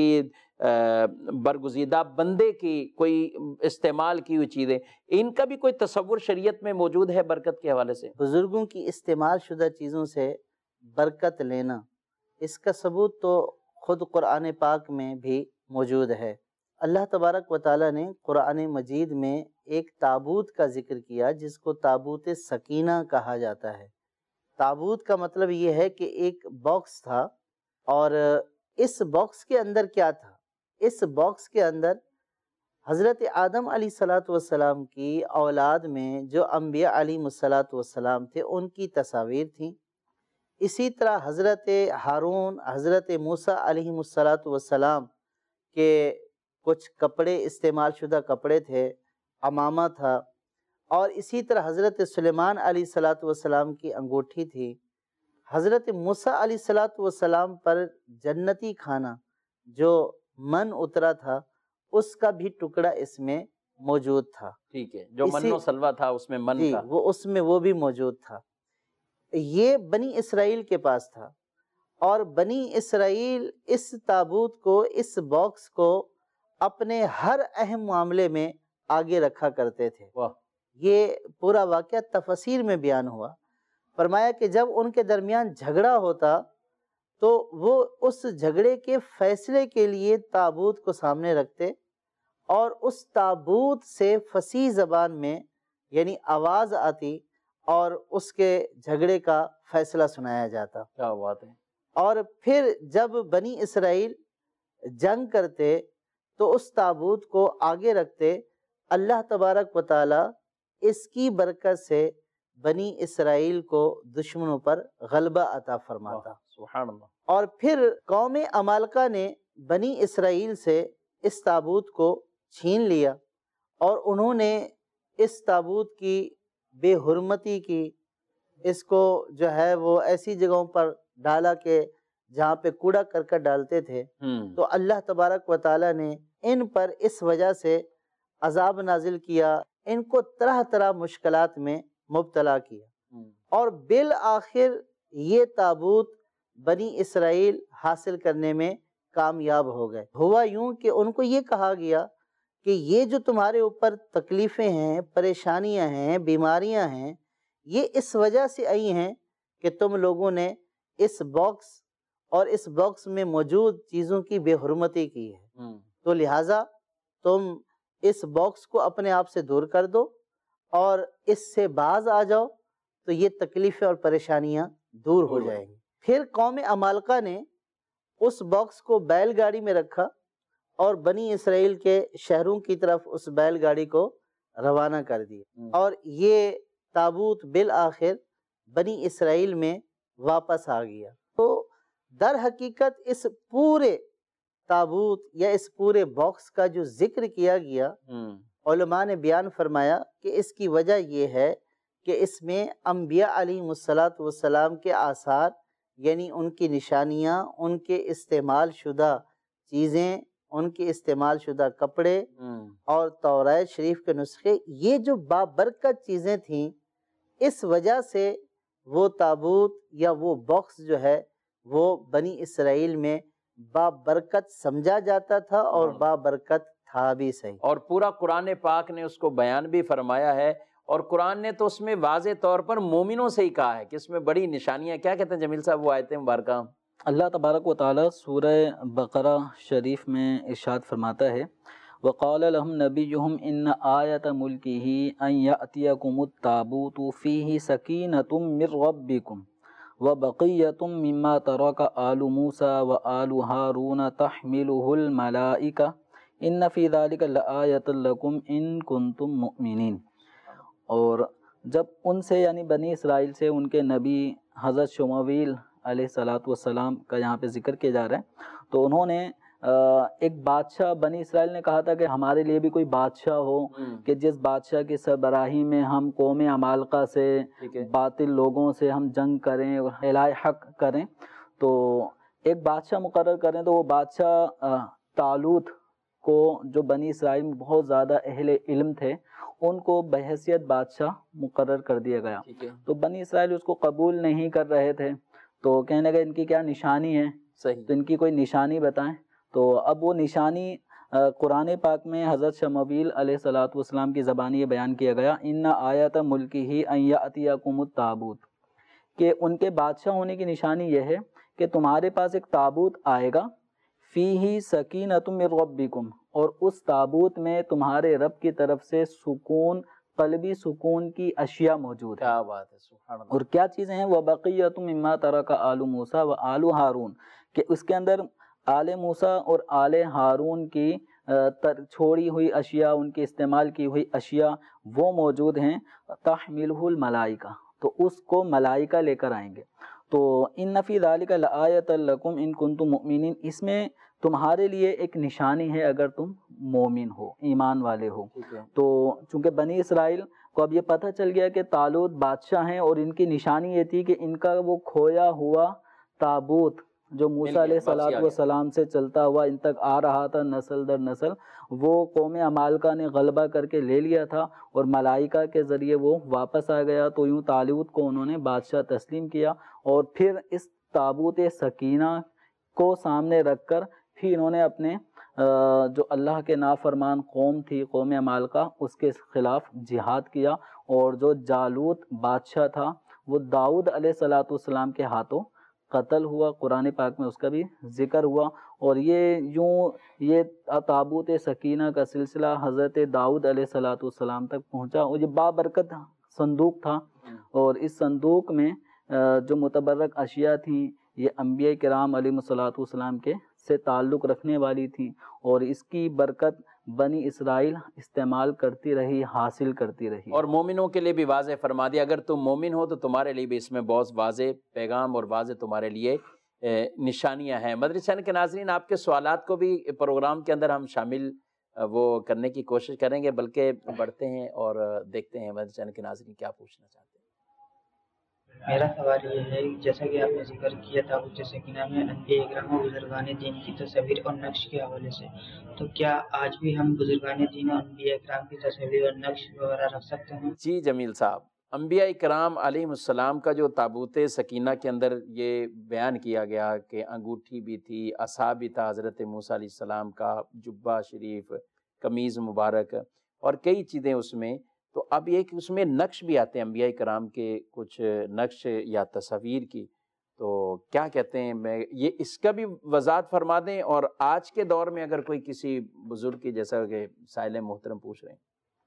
برگزیدہ بندے کی کوئی استعمال کی ہوئی چیزیں، ان کا بھی کوئی تصور شریعت میں موجود ہے برکت کے حوالے سے؟ بزرگوں کی استعمال شدہ چیزوں سے برکت لینا، اس کا ثبوت تو خود قرآن پاک میں بھی موجود ہے۔ اللہ تبارک و تعالیٰ نے قرآن مجید میں ایک تابوت کا ذکر کیا جس کو تابوت سکینہ کہا جاتا ہے۔ تابوت کا مطلب یہ ہے کہ ایک باکس تھا، اور اس باکس کے اندر کیا تھا؟ اس باکس کے اندر حضرت آدم علیہ السلام کی اولاد میں جو انبیاء علیہ السلام تھے ان کی تصاویر تھیں۔ اسی طرح حضرت ہارون، حضرت موسیٰ علیہ السلام کے کچھ کپڑے، استعمال شدہ کپڑے تھے، عمامہ تھا، اور اسی طرح حضرت سلیمان علیہ السلام کی انگوٹھی تھی۔ حضرت موسیٰ علیہ السلام پر جنتی کھانا جو من اترا تھا اس کا بھی ٹکڑا اس میں موجود تھا۔ ٹھیک ہے، جو من و سلوہ تھا اس میں من کا، وہ بھی موجود تھا۔ یہ بنی اسرائیل کے پاس تھا، اور بنی اسرائیل اس تابوت کو، اس باکس کو اپنے ہر اہم معاملے میں آگے رکھا کرتے تھے۔ یہ پورا واقعہ تفسیر میں بیان ہوا۔ فرمایا کہ جب ان کے درمیان جھگڑا ہوتا تو وہ اس جھگڑے کے فیصلے کے لیے تابوت کو سامنے رکھتے، اور اس تابوت سے فصیح زبان میں یعنی آواز آتی اور اس کے جھگڑے کا فیصلہ سنایا جاتا۔ کیا بات ہے۔ اور پھر جب بنی اسرائیل جنگ کرتے تو اس تابوت کو آگے رکھتے، اللہ تبارک و تعالی اس کی برکت سے بنی اسرائیل کو دشمنوں پر غلبہ عطا فرماتا۔ سبحان اللہ۔ اور پھر قوم عمالقہ نے بنی اسرائیل سے اس تابوت کو چھین لیا اور انہوں نے اس تابوت کی بے حرمتی کی، اس کو جو ہے وہ ایسی جگہوں پر ڈالا کہ جہاں پہ کوڑا کرکٹ ڈالتے تھے، تو اللہ تبارک و تعالیٰ نے ان پر اس وجہ سے عذاب نازل کیا، ان کو طرح طرح مشکلات میں مبتلا کیا، اور بالآخر یہ تابوت بنی اسرائیل حاصل کرنے میں کامیاب ہو گئے۔ ہوا یوں کہ ان کو یہ کہا گیا کہ یہ جو تمہارے اوپر تکلیفیں ہیں، پریشانیاں ہیں، بیماریاں ہیں، یہ اس وجہ سے آئی ہیں کہ تم لوگوں نے اس باکس اور اس باکس میں موجود چیزوں کی بے حرمتی کی ہے، تو لہٰذا تم اس باکس کو اپنے آپ سے دور کر دو اور اس سے باز آ جاؤ، تو یہ تکلیفیں اور پریشانیاں دور ہو جائیں گی۔ پھر قوم عمالقہ نے اس باکس کو بیل گاڑی میں رکھا اور بنی اسرائیل کے شہروں کی طرف اس بیل گاڑی کو روانہ کر دیا، اور یہ تابوت بالآخر بنی اسرائیل میں واپس آ گیا۔ تو در حقیقت اس پورے تابوت یا اس پورے باکس کا جو ذکر کیا گیا، علماء نے بیان فرمایا کہ اس کی وجہ یہ ہے کہ اس میں انبیاء علیہم السلام کے آثار، یعنی ان کی نشانیاں، ان کے استعمال شدہ چیزیں، ان کے استعمال شدہ کپڑے اور توریت شریف کے نسخے، یہ جو بابرکت چیزیں تھیں، اس وجہ سے وہ تابوت یا وہ باکس جو ہے وہ بنی اسرائیل میں بابرکت سمجھا جاتا تھا اور بابرکت تھا بھی صحیح۔ اور پورا قرآن پاک نے اس کو بیان بھی فرمایا ہے، اور قرآن نے تو اس میں واضح طور پر مومنوں سے ہی کہا ہے کہ اس میں بڑی نشانیاں، کیا کہتے ہیں جمیل صاحب وہ آیتیں مبارکہ؟ اللہ تبارک و تعالی سورہ بقرہ شریف میں ارشاد فرماتا ہے، وقال لهم نبيهم ان آیۃ ملکہ ان یأتیکم التابوت فیہ سکینۃ من ربکم وبقیۃ مما ترک آل موسیٰ وآل ہارون تحملہ الملائکہ ان فی ذلک لآیۃ لکم ان کنتم مؤمنین۔ اور جب ان سے یعنی بنی اسرائیل سے ان کے نبی حضرت شمویل علیہ السلام کا یہاں پہ ذکر کیا جا رہا ہے، تو انہوں نے ایک بادشاہ، بنی اسرائیل نے کہا تھا کہ ہمارے لیے بھی کوئی بادشاہ ہو کہ جس بادشاہ کی سربراہی میں ہم قوم عمالقہ سے، باطل لوگوں سے ہم جنگ کریں اور اعلاء حق کریں، تو ایک بادشاہ مقرر کریں۔ تو وہ بادشاہ طالوت کو، جو بنی اسرائیل میں بہت زیادہ اہل علم تھے، ان کو بحیثیت بادشاہ مقرر کر دیا گیا۔ تو بنی اسرائیل اس کو قبول نہیں کر رہے تھے، تو کہنے لگے ان کی کیا نشانی ہے، تو ان کی کوئی نشانی بتائیں۔ تو اب وہ نشانی قرآن پاک میں حضرت شمویل علیہ السلام کی زبانی یہ بیان کیا گیا، ان آیۃ ملکہ ان یأتیکم التابوت، کہ ان کے بادشاہ ہونے کی نشانی یہ ہے کہ تمہارے پاس ایک تابوت آئے گا، فیہ سکینۃ من ربکم، اور اس تابوت میں تمہارے رب کی طرف سے سکون، قلبی سکون کی اشیاء موجود ہیں۔ کیا بات ہے، سبحان اللہ۔ اور کیا چیزیں ہیں؟ وَبَقِيَّةٌ مِّمَّا تَرَكَ آلُ مُوسیٰ وَآلُ ہارون، کہ اس کے اندر آل موسیٰ اور آل ہارون کی چھوڑی ہوئی اشیاء، ان کی استعمال کی ہوئی اشیاء وہ موجود ہیں، تحملہ الملائکہ، تو اس کو ملائکہ لے کر آئیں گے۔ تو ان فی ذلک لآیۃ لکم ان کنتم مؤمنین، اس میں تمہارے لیے ایک نشانی ہے اگر تم مومن ہو، ایمان والے ہو۔ تو چونکہ بنی اسرائیل کو اب یہ پتہ چل گیا کہ طالوت بادشاہ ہیں، اور ان کی نشانی یہ تھی کہ ان کا وہ کھویا ہوا تابوت جو موسیٰ علیہ السلام سے چلتا ہوا ان تک آ رہا تھا نسل در نسل، وہ قوم عمالقہ نے غلبہ کر کے لے لیا تھا، اور ملائکہ کے ذریعے وہ واپس آ گیا۔ تو یوں طالوت کو انہوں نے بادشاہ تسلیم کیا، اور پھر اس تابوت سکینہ کو سامنے رکھ کر پھر انہوں نے اپنے جو اللہ کے نافرمان قوم تھی، قوم عمالقہ، اس کے خلاف جہاد کیا، اور جو جالوت بادشاہ تھا وہ داؤد علیہ السلام کے ہاتھوں قتل ہوا، قرآن پاک میں اس کا بھی ذکر ہوا۔ اور یہ تابوت سکینہ کا سلسلہ حضرت داؤد علیہ السلام تک پہنچا، اور یہ بابرکت صندوق تھا، اور اس صندوق میں جو متبرک اشیاء تھیں یہ انبیاء کرام علیہ السلام کے سے تعلق رکھنے والی تھیں، اور اس کی برکت بنی اسرائیل استعمال کرتی رہی، حاصل کرتی رہی۔ اور مومنوں کے لیے بھی واضح فرما دیا، اگر تم مومن ہو تو تمہارے لیے بھی اس میں بہت واضح پیغام اور واضح تمہارے لیے نشانیاں ہیں۔ مدنی چینل کے ناظرین، آپ کے سوالات کو بھی پروگرام کے اندر ہم شامل وہ کرنے کی کوشش کریں گے، بلکہ بڑھتے ہیں اور دیکھتے ہیں مدنی چینل کے ناظرین کیا پوچھنا چاہتے ہیں۔ میرا سوال یہ ہے، جیسا کہ آپ نے ذکر کیا تابوت سکینہ میں انبیاء اکرام و بزرگان دین کی تصاویر اور نقش کے حوالے سے، تو کیا آج بھی ہم بزرگان دین اور انبیاء اکرام کی تصاویر اور نقش وغیرہ رکھ سکتے ہیں؟ جی جمیل صاحب، انبیاء اکرام علیہ السلام کا جو تابوت سکینہ کے اندر یہ بیان کیا گیا کہ انگوٹھی بھی تھی، عصا بھی تھا حضرت موسیٰ علیہ السلام کا، جبہ شریف، قمیض مبارک اور کئی چیزیں اس میں، تو اب یہ کہ اس میں نقش بھی آتے ہیں انبیاء کرام کے، کچھ نقش یا تصاویر کی، تو کیا کہتے ہیں، میں یہ اس کا بھی وضاحت فرما دیں، اور آج کے دور میں اگر کوئی کسی بزرگ کی، جیسا کہ سائل محترم پوچھ رہے ہیں،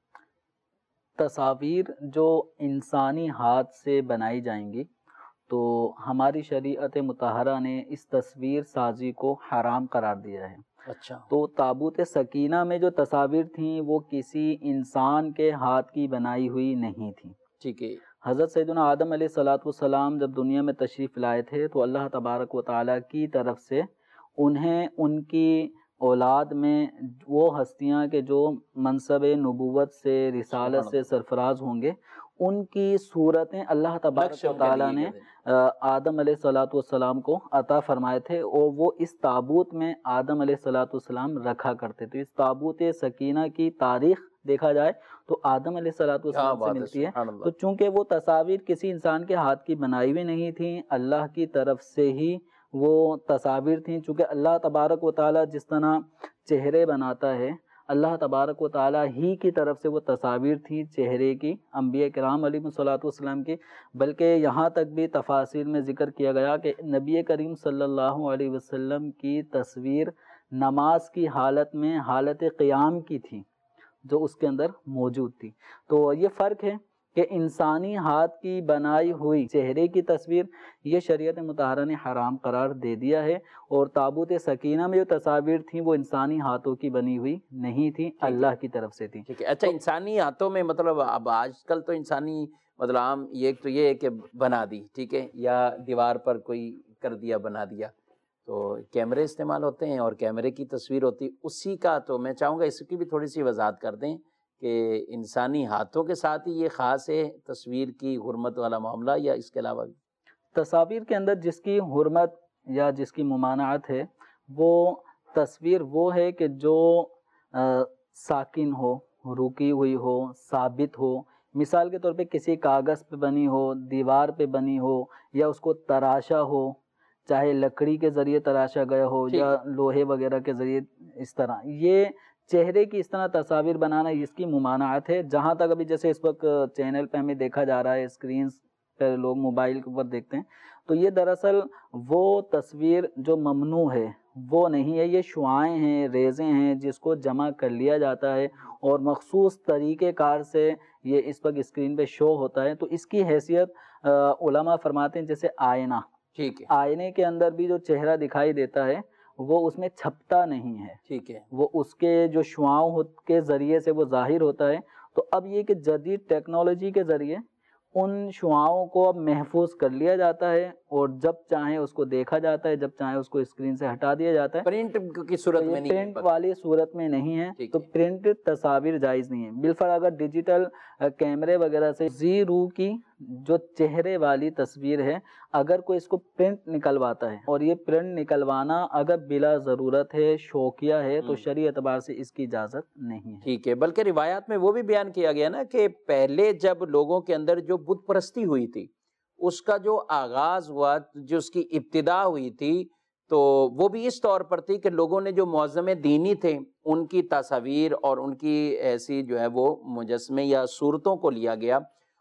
تصاویر جو انسانی ہاتھ سے بنائی جائیں گی تو ہماری شریعت مطہرہ نے اس تصویر سازی کو حرام قرار دیا ہے۔ اچھا، تو تابوت سکینہ میں جو تصاویر تھیں وہ کسی انسان کے ہاتھ کی بنائی ہوئی نہیں تھیں۔ ٹھیک ہے۔ حضرت سیدنا آدم علیہ السلام جب دنیا میں تشریف لائے تھے تو اللہ تبارک و تعالیٰ کی طرف سے انہیں ان کی اولاد میں وہ ہستیاں کہ جو منصب نبوت سے، رسالت سے سرفراز ہوں گے، ان کی صورتیں اللہ تبارک و تعالیٰ نے آدم علیہ السلام کو عطا فرمائے تھے، اور وہ اس تابوت میں آدم علیہ السلام رکھا کرتے تھے۔ اس تابوت سکینہ کی تاریخ دیکھا جائے تو آدم علیہ السلام سے ملتی ہے، تو چونکہ وہ تصاویر کسی انسان کے ہاتھ کی بنائی ہوئی نہیں تھیں، اللہ کی طرف سے ہی وہ تصاویر تھیں۔ چونکہ اللہ تبارک و تعالیٰ جس طرح چہرے بناتا ہے، اللہ تبارک و تعالیٰ ہی کی طرف سے وہ تصاویر تھی چہرے کی، انبیاء کرام علیہ السلام کی، بلکہ یہاں تک بھی تفاصیل میں ذکر کیا گیا کہ نبی کریم صلی اللہ علیہ وسلم کی تصویر نماز کی حالت میں حالت قیام کی تھی جو اس کے اندر موجود تھی۔ تو یہ فرق ہے کہ انسانی ہاتھ کی بنائی ہوئی چہرے کی تصویر یہ شریعت مطہرہ نے حرام قرار دے دیا ہے، اور تابوت سکینہ میں جو تصاویر تھیں وہ انسانی ہاتھوں کی بنی ہوئی نہیں تھیں، اللہ کی طرف سے تھیں۔ ٹھیک ہے۔ اچھا، انسانی ہاتھوں میں مطلب اب آج کل تو انسانی مطلب عام ایک تو یہ ہے کہ بنا دی، ٹھیک ہے، یا دیوار پر کوئی کر دیا، بنا دیا، تو کیمرے استعمال ہوتے ہیں اور کیمرے کی تصویر ہوتی، اسی کا تو میں چاہوں گا اس کی بھی تھوڑی سی وضاحت کر دیں کہ انسانی ہاتھوں کے ساتھ ہی یہ خاص ہے تصویر کی حرمت والا معاملہ، یا اس کے علاوہ بھی؟ تصاویر کے اندر جس کی حرمت یا جس کی ممانعت ہے وہ تصویر وہ ہے کہ جو ساکن ہو، رکی ہوئی ہو، ثابت ہو، مثال کے طور پہ کسی کاغذ پہ بنی ہو، دیوار پہ بنی ہو، یا اس کو تراشا ہو، چاہے لکڑی کے ذریعے تراشا گیا ہو یا لوہے وغیرہ کے ذریعے، اس طرح یہ چہرے کی اس طرح تصاویر بنانا اس کی ممانعت ہے۔ جہاں تک ابھی جیسے اس وقت چینل پہ ہمیں دیکھا جا رہا ہے، اسکرینز پہ لوگ موبائل کے اوپر دیکھتے ہیں، تو یہ دراصل وہ تصویر جو ممنوع ہے وہ نہیں ہے، یہ شعاعیں ہیں، ریزیں ہیں جس کو جمع کر لیا جاتا ہے اور مخصوص طریقہ کار سے یہ اس وقت اسکرین پہ شو ہوتا ہے۔ تو اس کی حیثیت علماء فرماتے ہیں جیسے آئینہ، ٹھیک ہے، آئینے کے اندر بھی جو چہرہ دکھائی دیتا ہے وہ اس میں چھپتا نہیں ہے، ٹھیک ہے، وہ اس کے جو شعاعوں کے ذریعے سے وہ ظاہر ہوتا ہے۔ تو اب یہ کہ جدید ٹیکنالوجی کے ذریعے ان شعاعوں کو اب محفوظ کر لیا جاتا ہے، اور جب چاہیں اس کو دیکھا جاتا ہے، جب چاہیں اس کو اسکرین سے ہٹا دیا جاتا ہے۔ پرنٹ کی صورت میں نہیں، پرنٹ والی صورت میں نہیں ہے، تو پرنٹ تصاویر جائز نہیں ہے۔ بالفرض اگر ڈیجیٹل کیمرے وغیرہ سے زیرو کی جو چہرے والی تصویر ہے، اگر کوئی اس کو پرنٹ نکلواتا ہے، اور یہ پرنٹ نکلوانا اگر بلا ضرورت ہے، شوقیہ ہے، تو شرعی اعتبار سے اس کی اجازت نہیں ہے۔ ٹھیک ہے، بلکہ روایات میں وہ بھی بیان کیا گیا نا کہ پہلے جب لوگوں کے اندر جو بت پرستی ہوئی تھی، اس کا جو آغاز ہوا، جو اس کی ابتدا ہوئی تھی، تو وہ بھی اس طور پر تھی کہ لوگوں نے جو معظم دینی تھے ان کی تصاویر اور ان کی ایسی جو ہے وہ مجسمے یا صورتوں کو لیا گیا،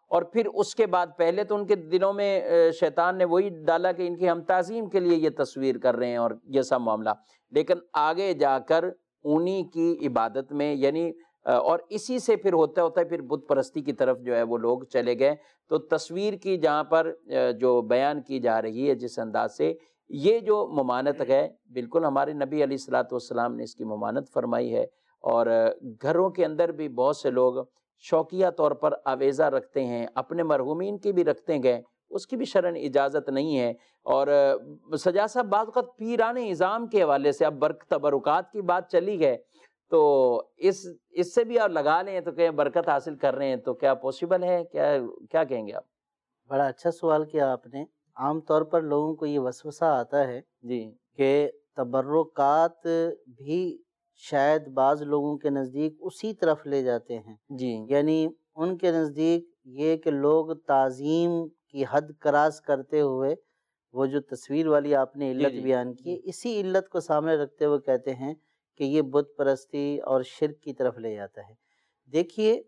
اور پھر اس کے بعد پہلے تو ان کے دلوں میں شیطان نے وہی ڈالا کہ ان کی ہم تعظیم کے لیے یہ تصویر کر رہے ہیں اور یہ سب معاملہ، لیکن آگے جا کر انہی کی عبادت میں یعنی اور اسی سے پھر ہوتا ہے پھر بت پرستی کی طرف جو ہے وہ لوگ چلے گئے۔ تو تصویر کی جہاں پر جو بیان کی جا رہی ہے جس انداز سے، یہ جو ممانت ہے بالکل ہمارے نبی علیہ الصلوۃ والسلام نے اس کی ممانت فرمائی ہے، اور گھروں کے اندر بھی بہت سے لوگ شوقیہ طور پر آویزہ رکھتے ہیں، اپنے مرحومین کی بھی رکھتے گئے، اس کی بھی شرعاً اجازت نہیں ہے۔ اور سجاد صاحب بعض وقت پیران نظام کے حوالے سے اب تبرکات کی بات چلی ہے، تو اس سے بھی آپ لگا لیں تو کہ برکت حاصل کر رہے ہیں، تو کیا پوسیبل ہے؟ کیا کہیں گے آپ؟ بڑا اچھا سوال کیا آپ نے۔ عام طور پر لوگوں کو یہ وسوسہ آتا ہے جی کہ تبرکات بھی شاید بعض لوگوں کے نزدیک اسی طرف لے جاتے ہیں، جی یعنی ان کے نزدیک یہ کہ لوگ تعظیم کی حد کراس کرتے ہوئے وہ جو تصویر والی آپ نے علت جی بیان کی، اسی علت کو سامنے رکھتے ہوئے کہتے ہیں کہ یہ بت پرستی اور شرک کی طرف لے جاتا ہے۔ دیکھیے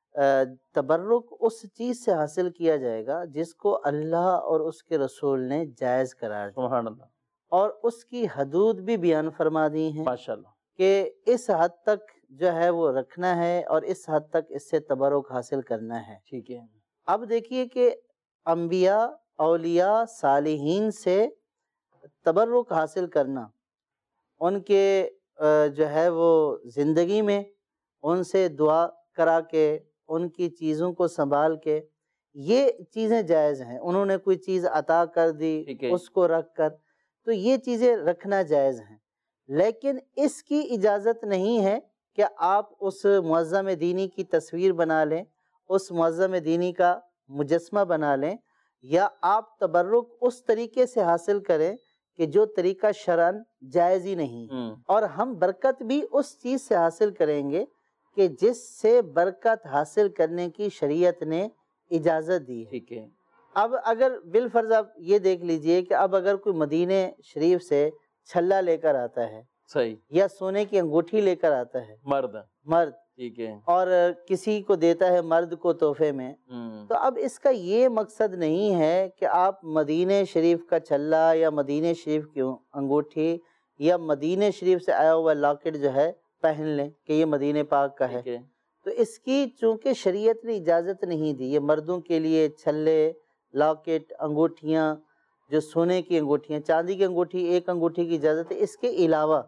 تبرک اس چیز سے حاصل کیا جائے گا جس کو اللہ اور اس کے رسول نے جائز قرار دیا، سبحان اللہ، اور اس کی حدود بھی بیان فرما دی ہیں ماشاءاللہ، کہ اس حد تک جو ہے وہ رکھنا ہے اور اس حد تک اس سے تبرک حاصل کرنا ہے۔ ٹھیک ہے۔ اب دیکھیے کہ انبیاء، اولیاء، صالحین سے تبرک حاصل کرنا، ان کے جو ہے وہ زندگی میں ان سے دعا کرا کے، ان کی چیزوں کو سنبھال کے، یہ چیزیں جائز ہیں۔ انہوں نے کوئی چیز عطا کر دی، اس کو رکھ کر، تو یہ چیزیں رکھنا جائز ہیں، لیکن اس کی اجازت نہیں ہے کہ آپ اس معظم دینی کی تصویر بنا لیں، اس معظم دینی کا مجسمہ بنا لیں، یا آپ تبرک اس طریقے سے حاصل کریں کہ جو طریقہ شرعاً جائز ہی نہیں۔ اور ہم برکت بھی اس چیز سے حاصل کریں گے کہ جس سے برکت حاصل کرنے کی شریعت نے اجازت دی ہے۔ ٹھیک ہے۔ اب اگر بالفرض آپ یہ دیکھ لیجئے کہ اب اگر کوئی مدینہ شریف سے چھلا لے کر آتا ہے، صحیح، یا سونے کی انگوٹھی لے کر آتا ہے مرد، ٹھیک ہے، اور کسی کو دیتا ہے مرد کو تحفے میں، تو اب اس کا یہ مقصد نہیں ہے کہ آپ مدینہ شریف کا چھلا یا مدینہ شریف کی انگوٹھی یا مدینہ شریف سے آیا ہوا لاکٹ جو ہے پہن لیں کہ یہ مدینہ پاک کا ہے۔ تو اس کی چونکہ شریعت نے اجازت نہیں دی، یہ مردوں کے لیے چھلے، لاکٹ، انگوٹھیاں، جو سونے کی انگوٹھیاں، چاندی کی انگوٹھی ایک انگوٹھی کی اجازت ہے، اس کے علاوہ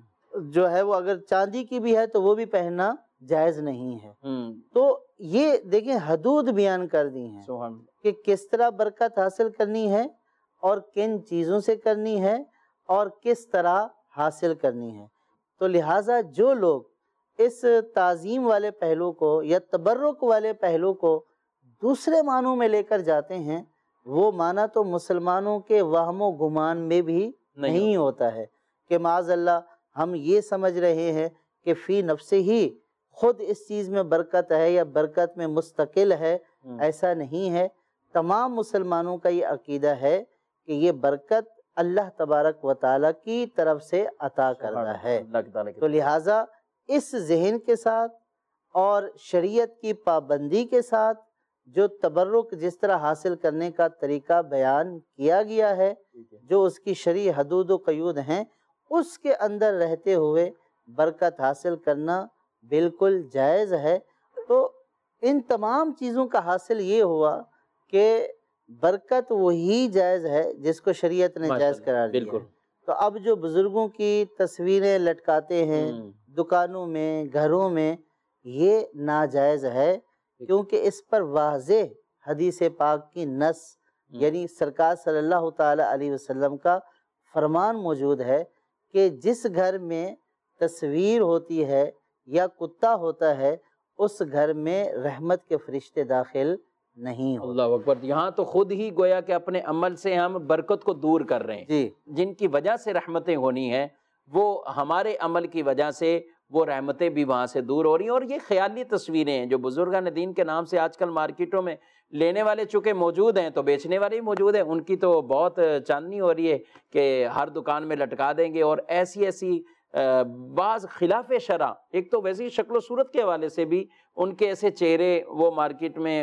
جو ہے وہ اگر چاندی کی بھی ہے تو وہ بھی پہننا جائز نہیں ہے۔ تو یہ دیکھیں حدود بیان کر دی ہیں کہ کس طرح برکت حاصل کرنی ہے اور کن چیزوں سے کرنی ہے اور کس طرح حاصل کرنی ہے۔ تو لہٰذا جو لوگ اس تعظیم والے پہلو کو یا تبرک والے پہلو کو دوسرے معنوں میں لے کر جاتے ہیں، وہ معنی تو مسلمانوں کے وہم و گمان میں بھی نہیں ہوتا ہے کہ معاذ اللہ ہم یہ سمجھ رہے ہیں کہ فی نفس ہی خود اس چیز میں برکت ہے یا برکت میں مستقل ہے، ایسا نہیں ہے۔ تمام مسلمانوں کا یہ عقیدہ ہے کہ یہ برکت اللہ تبارک و تعالیٰ کی طرف سے عطا کردہ ہے۔ تو لہٰذا اس ذہن کے ساتھ اور شریعت کی پابندی کے ساتھ جو تبرک جس طرح حاصل کرنے کا طریقہ بیان کیا گیا ہے، جو اس کی شرعی حدود و قیود ہیں، اس کے اندر رہتے ہوئے برکت حاصل کرنا بالکل جائز ہے۔ تو ان تمام چیزوں کا حاصل یہ ہوا کہ برکت وہی جائز ہے جس کو شریعت نے جائز قرار دیا ہے۔ تو اب جو بزرگوں کی تصویریں لٹکاتے ہیں دکانوں میں، گھروں میں، یہ ناجائز ہے، کیونکہ اس پر واضح حدیث پاک کی نص یعنی سرکار صلی اللہ تعالی علیہ وسلم کا فرمان موجود ہے کہ جس گھر میں تصویر ہوتی ہے یا کتا ہوتا ہے، اس گھر میں رحمت کے فرشتے داخل نہیں ہوتے۔ اللہ اکبر۔ یہاں تو خود ہی گویا کہ اپنے عمل سے ہم برکت کو دور کر رہے ہیں۔ جی، جن کی وجہ سے رحمتیں ہونی ہیں، وہ ہمارے عمل کی وجہ سے وہ رحمتیں بھی وہاں سے دور ہو رہی ہیں۔ اور یہ خیالی تصویریں ہیں جو بزرگان دین کے نام سے آج کل مارکیٹوں میں لینے والے چونکہ موجود ہیں تو بیچنے والے بھی موجود ہیں، ان کی تو بہت چاندنی ہو رہی ہے کہ ہر دکان میں لٹکا دیں گے، اور ایسی بعض خلاف شرع، ایک تو ویسی شکل و صورت کے حوالے سے بھی ان کے ایسے چہرے وہ مارکیٹ میں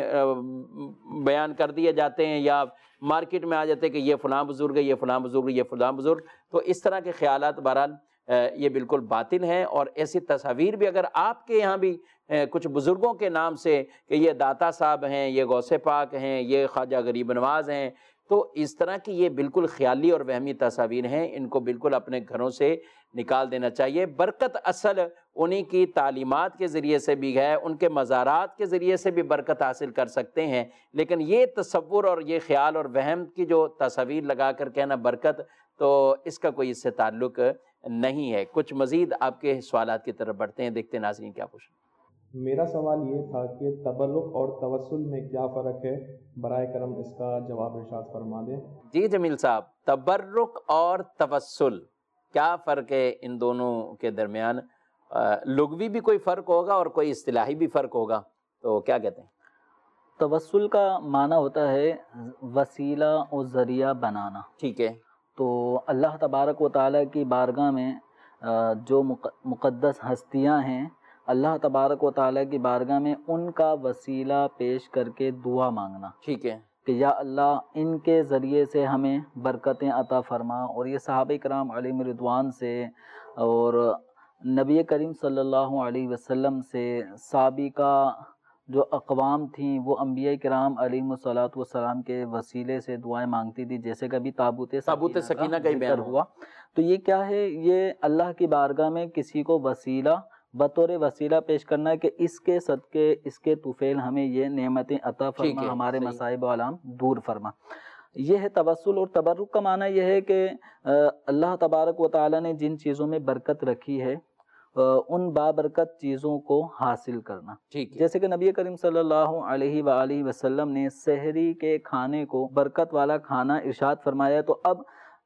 بیان کر دیے جاتے ہیں یا مارکیٹ میں آ جاتے ہیں کہ یہ فلاں بزرگ ہے، یہ فلاں بزرگ، یہ فلاں بزرگ. تو اس طرح کے خیالات بہرحال یہ بالکل باطل ہیں. اور ایسی تصاویر بھی اگر آپ کے یہاں بھی کچھ بزرگوں کے نام سے کہ یہ داتا صاحب ہیں، یہ غوث پاک ہیں، یہ خواجہ غریب نواز ہیں، تو اس طرح کی یہ بالکل خیالی اور وہمی تصاویر ہیں، ان کو بالکل اپنے گھروں سے نکال دینا چاہیے. برکت اصل انہی کی تعلیمات کے ذریعے سے بھی ہے، ان کے مزارات کے ذریعے سے بھی برکت حاصل کر سکتے ہیں. لیکن یہ تصور اور یہ خیال اور وہم کی جو تصاویر لگا کر کہنا برکت، تو اس کا کوئی اس سے تعلق نہیں ہے. کچھ مزید آپ کے سوالات کی طرف بڑھتے ہیں، دیکھتے ہیں ناظرین کیا پوچھیں. میرا سوال یہ تھا کہ تبرک اور توسل میں کیا فرق ہے؟ برائے کرم اس کا جواب ارشاد فرما دیں. جی جمیل صاحب، تبرک اور توسل کیا فرق ہے ان دونوں کے درمیان؟ لغوی بھی کوئی فرق ہوگا اور کوئی اصطلاحی بھی فرق ہوگا، تو کیا کہتے ہیں؟ توسل کا معنی ہوتا ہے وسیلہ اور ذریعہ بنانا. ٹھیک ہے. تو اللہ تبارک و تعالیٰ کی بارگاہ میں جو مقدس ہستیاں ہیں، اللہ تبارک و تعالیٰ کی بارگاہ میں ان کا وسیلہ پیش کر کے دعا مانگنا. ٹھیک ہے. کہ یا اللہ ان کے ذریعے سے ہمیں برکتیں عطا فرما. اور یہ صحابہ کرام علیہم رضوان سے اور نبی کریم صلی اللہ علیہ وسلم سے سابقہ جو اقوام تھیں وہ انبیاء کرام علیہم السلام کے وسیلے سے دعائیں مانگتی تھی، جیسے کبھی تابوت سکینہ کا بیان ہوا. تو یہ کیا ہے؟ یہ اللہ کی بارگاہ میں کسی کو وسیلہ بطور وسیلہ پیش کرنا ہے کہ اس کے صدقے، اس کے طفیل ہمیں یہ نعمتیں عطا فرما، ہمارے مصائب و آلام دور فرما. یہ ہے توسل. اور تبرک کا معنی یہ ہے کہ اللہ تبارک و تعالیٰ نے جن چیزوں میں برکت رکھی ہے ان بابرکت چیزوں کو حاصل کرنا. جیسے کہ نبی کریم صلی اللہ علیہ وآلہ وسلم نے سحری کے کھانے کو برکت والا کھانا ارشاد فرمایا. تو اب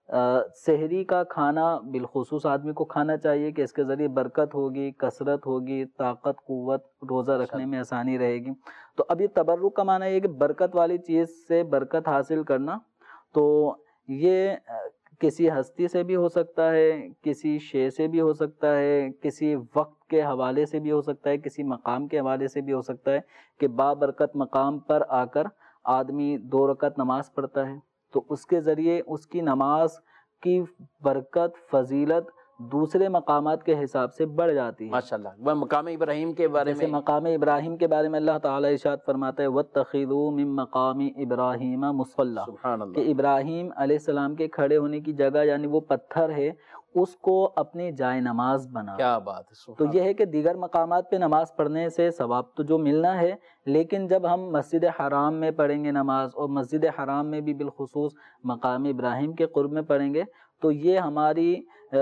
سحری کا کھانا بالخصوص آدمی کو کھانا چاہیے کہ اس کے ذریعے برکت ہوگی، کثرت ہوگی، طاقت قوت، روزہ رکھنے میں آسانی رہے گی. تو اب یہ تبرک کا معنی یہ کہ برکت والی چیز سے برکت حاصل کرنا. تو یہ کسی ہستی سے بھی ہو سکتا ہے، کسی شے سے بھی ہو سکتا ہے، کسی وقت کے حوالے سے بھی ہو سکتا ہے، کسی مقام کے حوالے سے بھی ہو سکتا ہے کہ بابرکت مقام پر آ کر آدمی 2 رکعت نماز پڑھتا ہے تو اس کے ذریعے اس کی نماز کی برکت، فضیلت دوسرے مقامات کے حساب سے بڑھ جاتی ہے. ماشاءاللہ. وہ مقام ابراہیم کے بارے میں، مقام ابراہیم کے بارے میں اللہ تعالیٰ ارشاد فرماتا ہے وَاتَّخِذُوا مِن مَّقَامِ إِبْرَاهِيمَ مُصَلًّى. سبحان اللہ. کہ ابراہیم علیہ السلام کے کھڑے ہونے کی جگہ یعنی وہ پتھر ہے، اس کو اپنی جائے نماز بنا. کیا بات ہے. تو یہ ہے کہ دیگر مقامات پہ نماز پڑھنے سے ثواب تو جو ملنا ہے، لیکن جب ہم مسجد حرام میں پڑھیں گے نماز، اور مسجد حرام میں بھی بالخصوص مقام ابراہیم کے قرب میں پڑھیں گے، تو یہ ہماری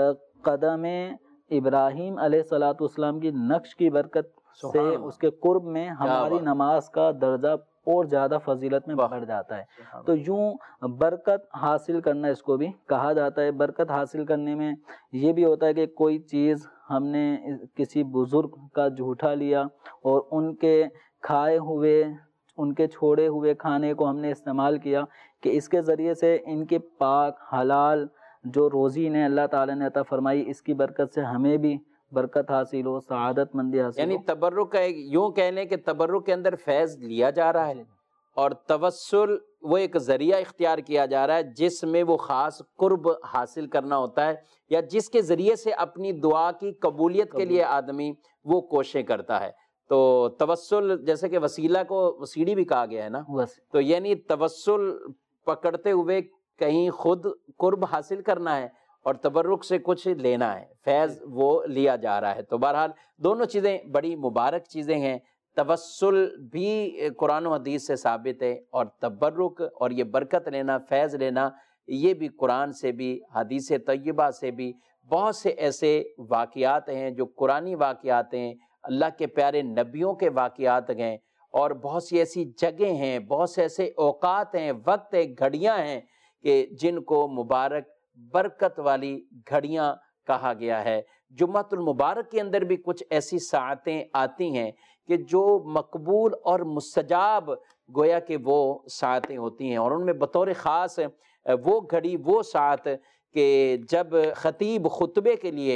قدم ابراہیم علیہ السلام کی نقش کی برکت سے اس کے قرب میں ہماری نماز کا درجہ اور زیادہ فضیلت میں بڑھ جاتا ہے. تو یوں برکت حاصل کرنا اس کو بھی کہا جاتا ہے. برکت حاصل کرنے میں یہ بھی ہوتا ہے کہ کوئی چیز ہم نے کسی بزرگ کا جھوٹا لیا اور ان کے کھائے ہوئے، ان کے چھوڑے ہوئے کھانے کو ہم نے استعمال کیا کہ اس کے ذریعے سے ان کے پاک حلال جو روزی نے اللہ تعالیٰ نے عطا فرمائی، اس کی برکت سے ہمیں بھی برکت حاصل ہو، سعادت مندی حاصل ہو. یعنی تبرک کا یوں کہہ لیں کہ تبرک کے اندر فیض لیا جا رہا ہے، اور توسل وہ ایک ذریعہ اختیار کیا جا رہا ہے جس میں وہ خاص قرب حاصل کرنا ہوتا ہے، یا جس کے ذریعے سے اپنی دعا کی قبولیت کے لیے آدمی وہ کوششیں کرتا ہے. تو توسل جیسے کہ وسیلہ کو سیڑھی بھی کہا گیا ہے نا، تو یعنی توسل پکڑتے ہوئے کہیں خود قرب حاصل کرنا ہے اور تبرک سے کچھ لینا ہے، فیض وہ لیا جا رہا ہے. تو بہرحال دونوں چیزیں بڑی مبارک چیزیں ہیں. توسل بھی قرآن و حدیث سے ثابت ہے، اور تبرک اور یہ برکت لینا، فیض لینا، یہ بھی قرآن سے بھی، حدیث طیبہ سے بھی. بہت سے ایسے واقعات ہیں جو قرآنی واقعات ہیں، اللہ کے پیارے نبیوں کے واقعات ہیں، اور بہت سی ایسی جگہیں ہیں، بہت سے ایسے اوقات ہیں، وقت ہے، گھڑیاں ہیں کہ جن کو مبارک برکت والی گھڑیاں کہا گیا ہے. جمعۃ المبارک کے اندر بھی کچھ ایسی ساعتیں آتی ہیں کہ جو مقبول اور مستجاب گویا کہ وہ ساعتیں ہوتی ہیں، اور ان میں بطور خاص وہ گھڑی، وہ ساعت کہ جب خطیب خطبے کے لیے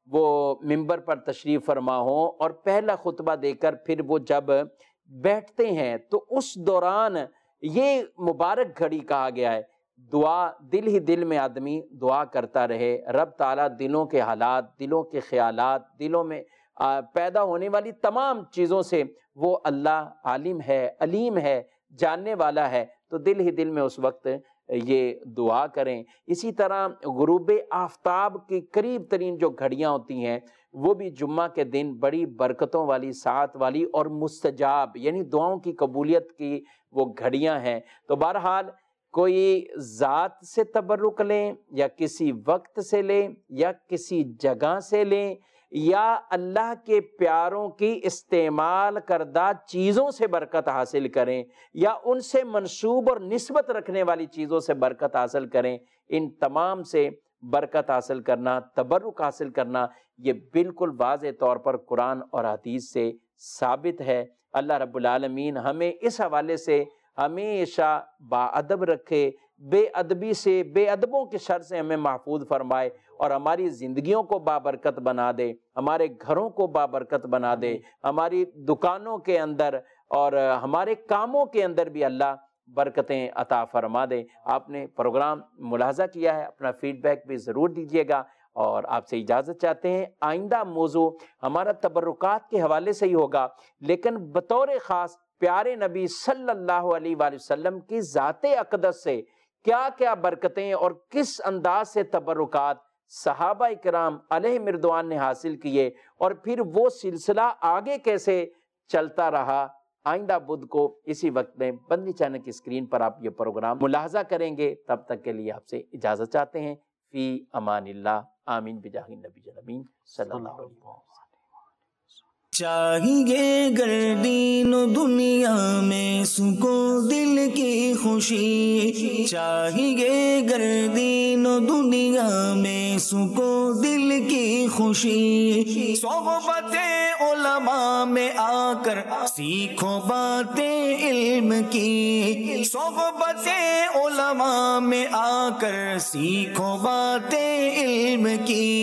وہ منبر پر تشریف فرما ہوں اور پہلا خطبہ دے کر پھر وہ جب بیٹھتے ہیں تو اس دوران یہ مبارک گھڑی کہا گیا ہے، دعا دل ہی دل میں آدمی دعا کرتا رہے، رب تعالیٰ دلوں کے حالات، دلوں کے خیالات، دلوں میں پیدا ہونے والی تمام چیزوں سے وہ اللہ عالم ہے، علیم ہے، جاننے والا ہے، تو دل ہی دل میں اس وقت یہ دعا کریں۔ اسی طرح غروب آفتاب کی قریب ترین جو گھڑیاں ہوتی ہیں وہ بھی جمعہ کے دن بڑی برکتوں والی، ساعت والی اور مستجاب یعنی دعاؤں کی قبولیت کی وہ گھڑیاں ہیں۔ تو بہرحال کوئی ذات سے تبرک لیں یا کسی وقت سے لیں یا کسی جگہ سے لیں یا اللہ کے پیاروں کی استعمال کردہ چیزوں سے برکت حاصل کریں یا ان سے منسوب اور نسبت رکھنے والی چیزوں سے برکت حاصل کریں، ان تمام سے برکت حاصل کرنا، تبرک حاصل کرنا، یہ بالکل واضح طور پر قرآن اور حدیث سے ثابت ہے۔ اللہ رب العالمین ہمیں اس حوالے سے ہمیشہ باادب رکھے، بے ادبی سے، بے ادبوں کے شر سے ہمیں محفوظ فرمائے اور ہماری زندگیوں کو بابرکت بنا دے، ہمارے گھروں کو بابرکت بنا دے، ہماری دکانوں کے اندر اور ہمارے کاموں کے اندر بھی اللہ برکتیں عطا فرما دے۔ آپ نے پروگرام ملاحظہ کیا ہے، اپنا فیڈ بیک بھی ضرور دیجیے گا اور آپ سے اجازت چاہتے ہیں۔ آئندہ موضوع ہمارا تبرکات کے حوالے سے ہی ہوگا، لیکن بطور خاص پیارے نبی صلی اللہ علیہ وآلہ وسلم کی ذات اقدس سے کیا کیا برکتیں اور کس انداز سے تبرکات صحابہ کرام علیہم رضوان نے حاصل کیے اور پھر وہ سلسلہ آگے کیسے چلتا رہا، آئندہ بدھ کو اسی وقت میں بندی چینل کی اسکرین پر آپ یہ پروگرام ملاحظہ کریں گے۔ تب تک کے لیے آپ سے اجازت چاہتے ہیں۔ فی امان اللہ، آمین بجاہ النبی الامین صلی اللہ علیہ وسلم۔ چاہیے گر دین و دنیا میں سکون دل کی خوشی، چاہیے گر دین و دنیا میں سکون دل کی خوشی، صحبت علماء میں آ کر سیکھو باتیں علم کی، صحبت علماء میں آ کر سیکھو باتیں علم کی،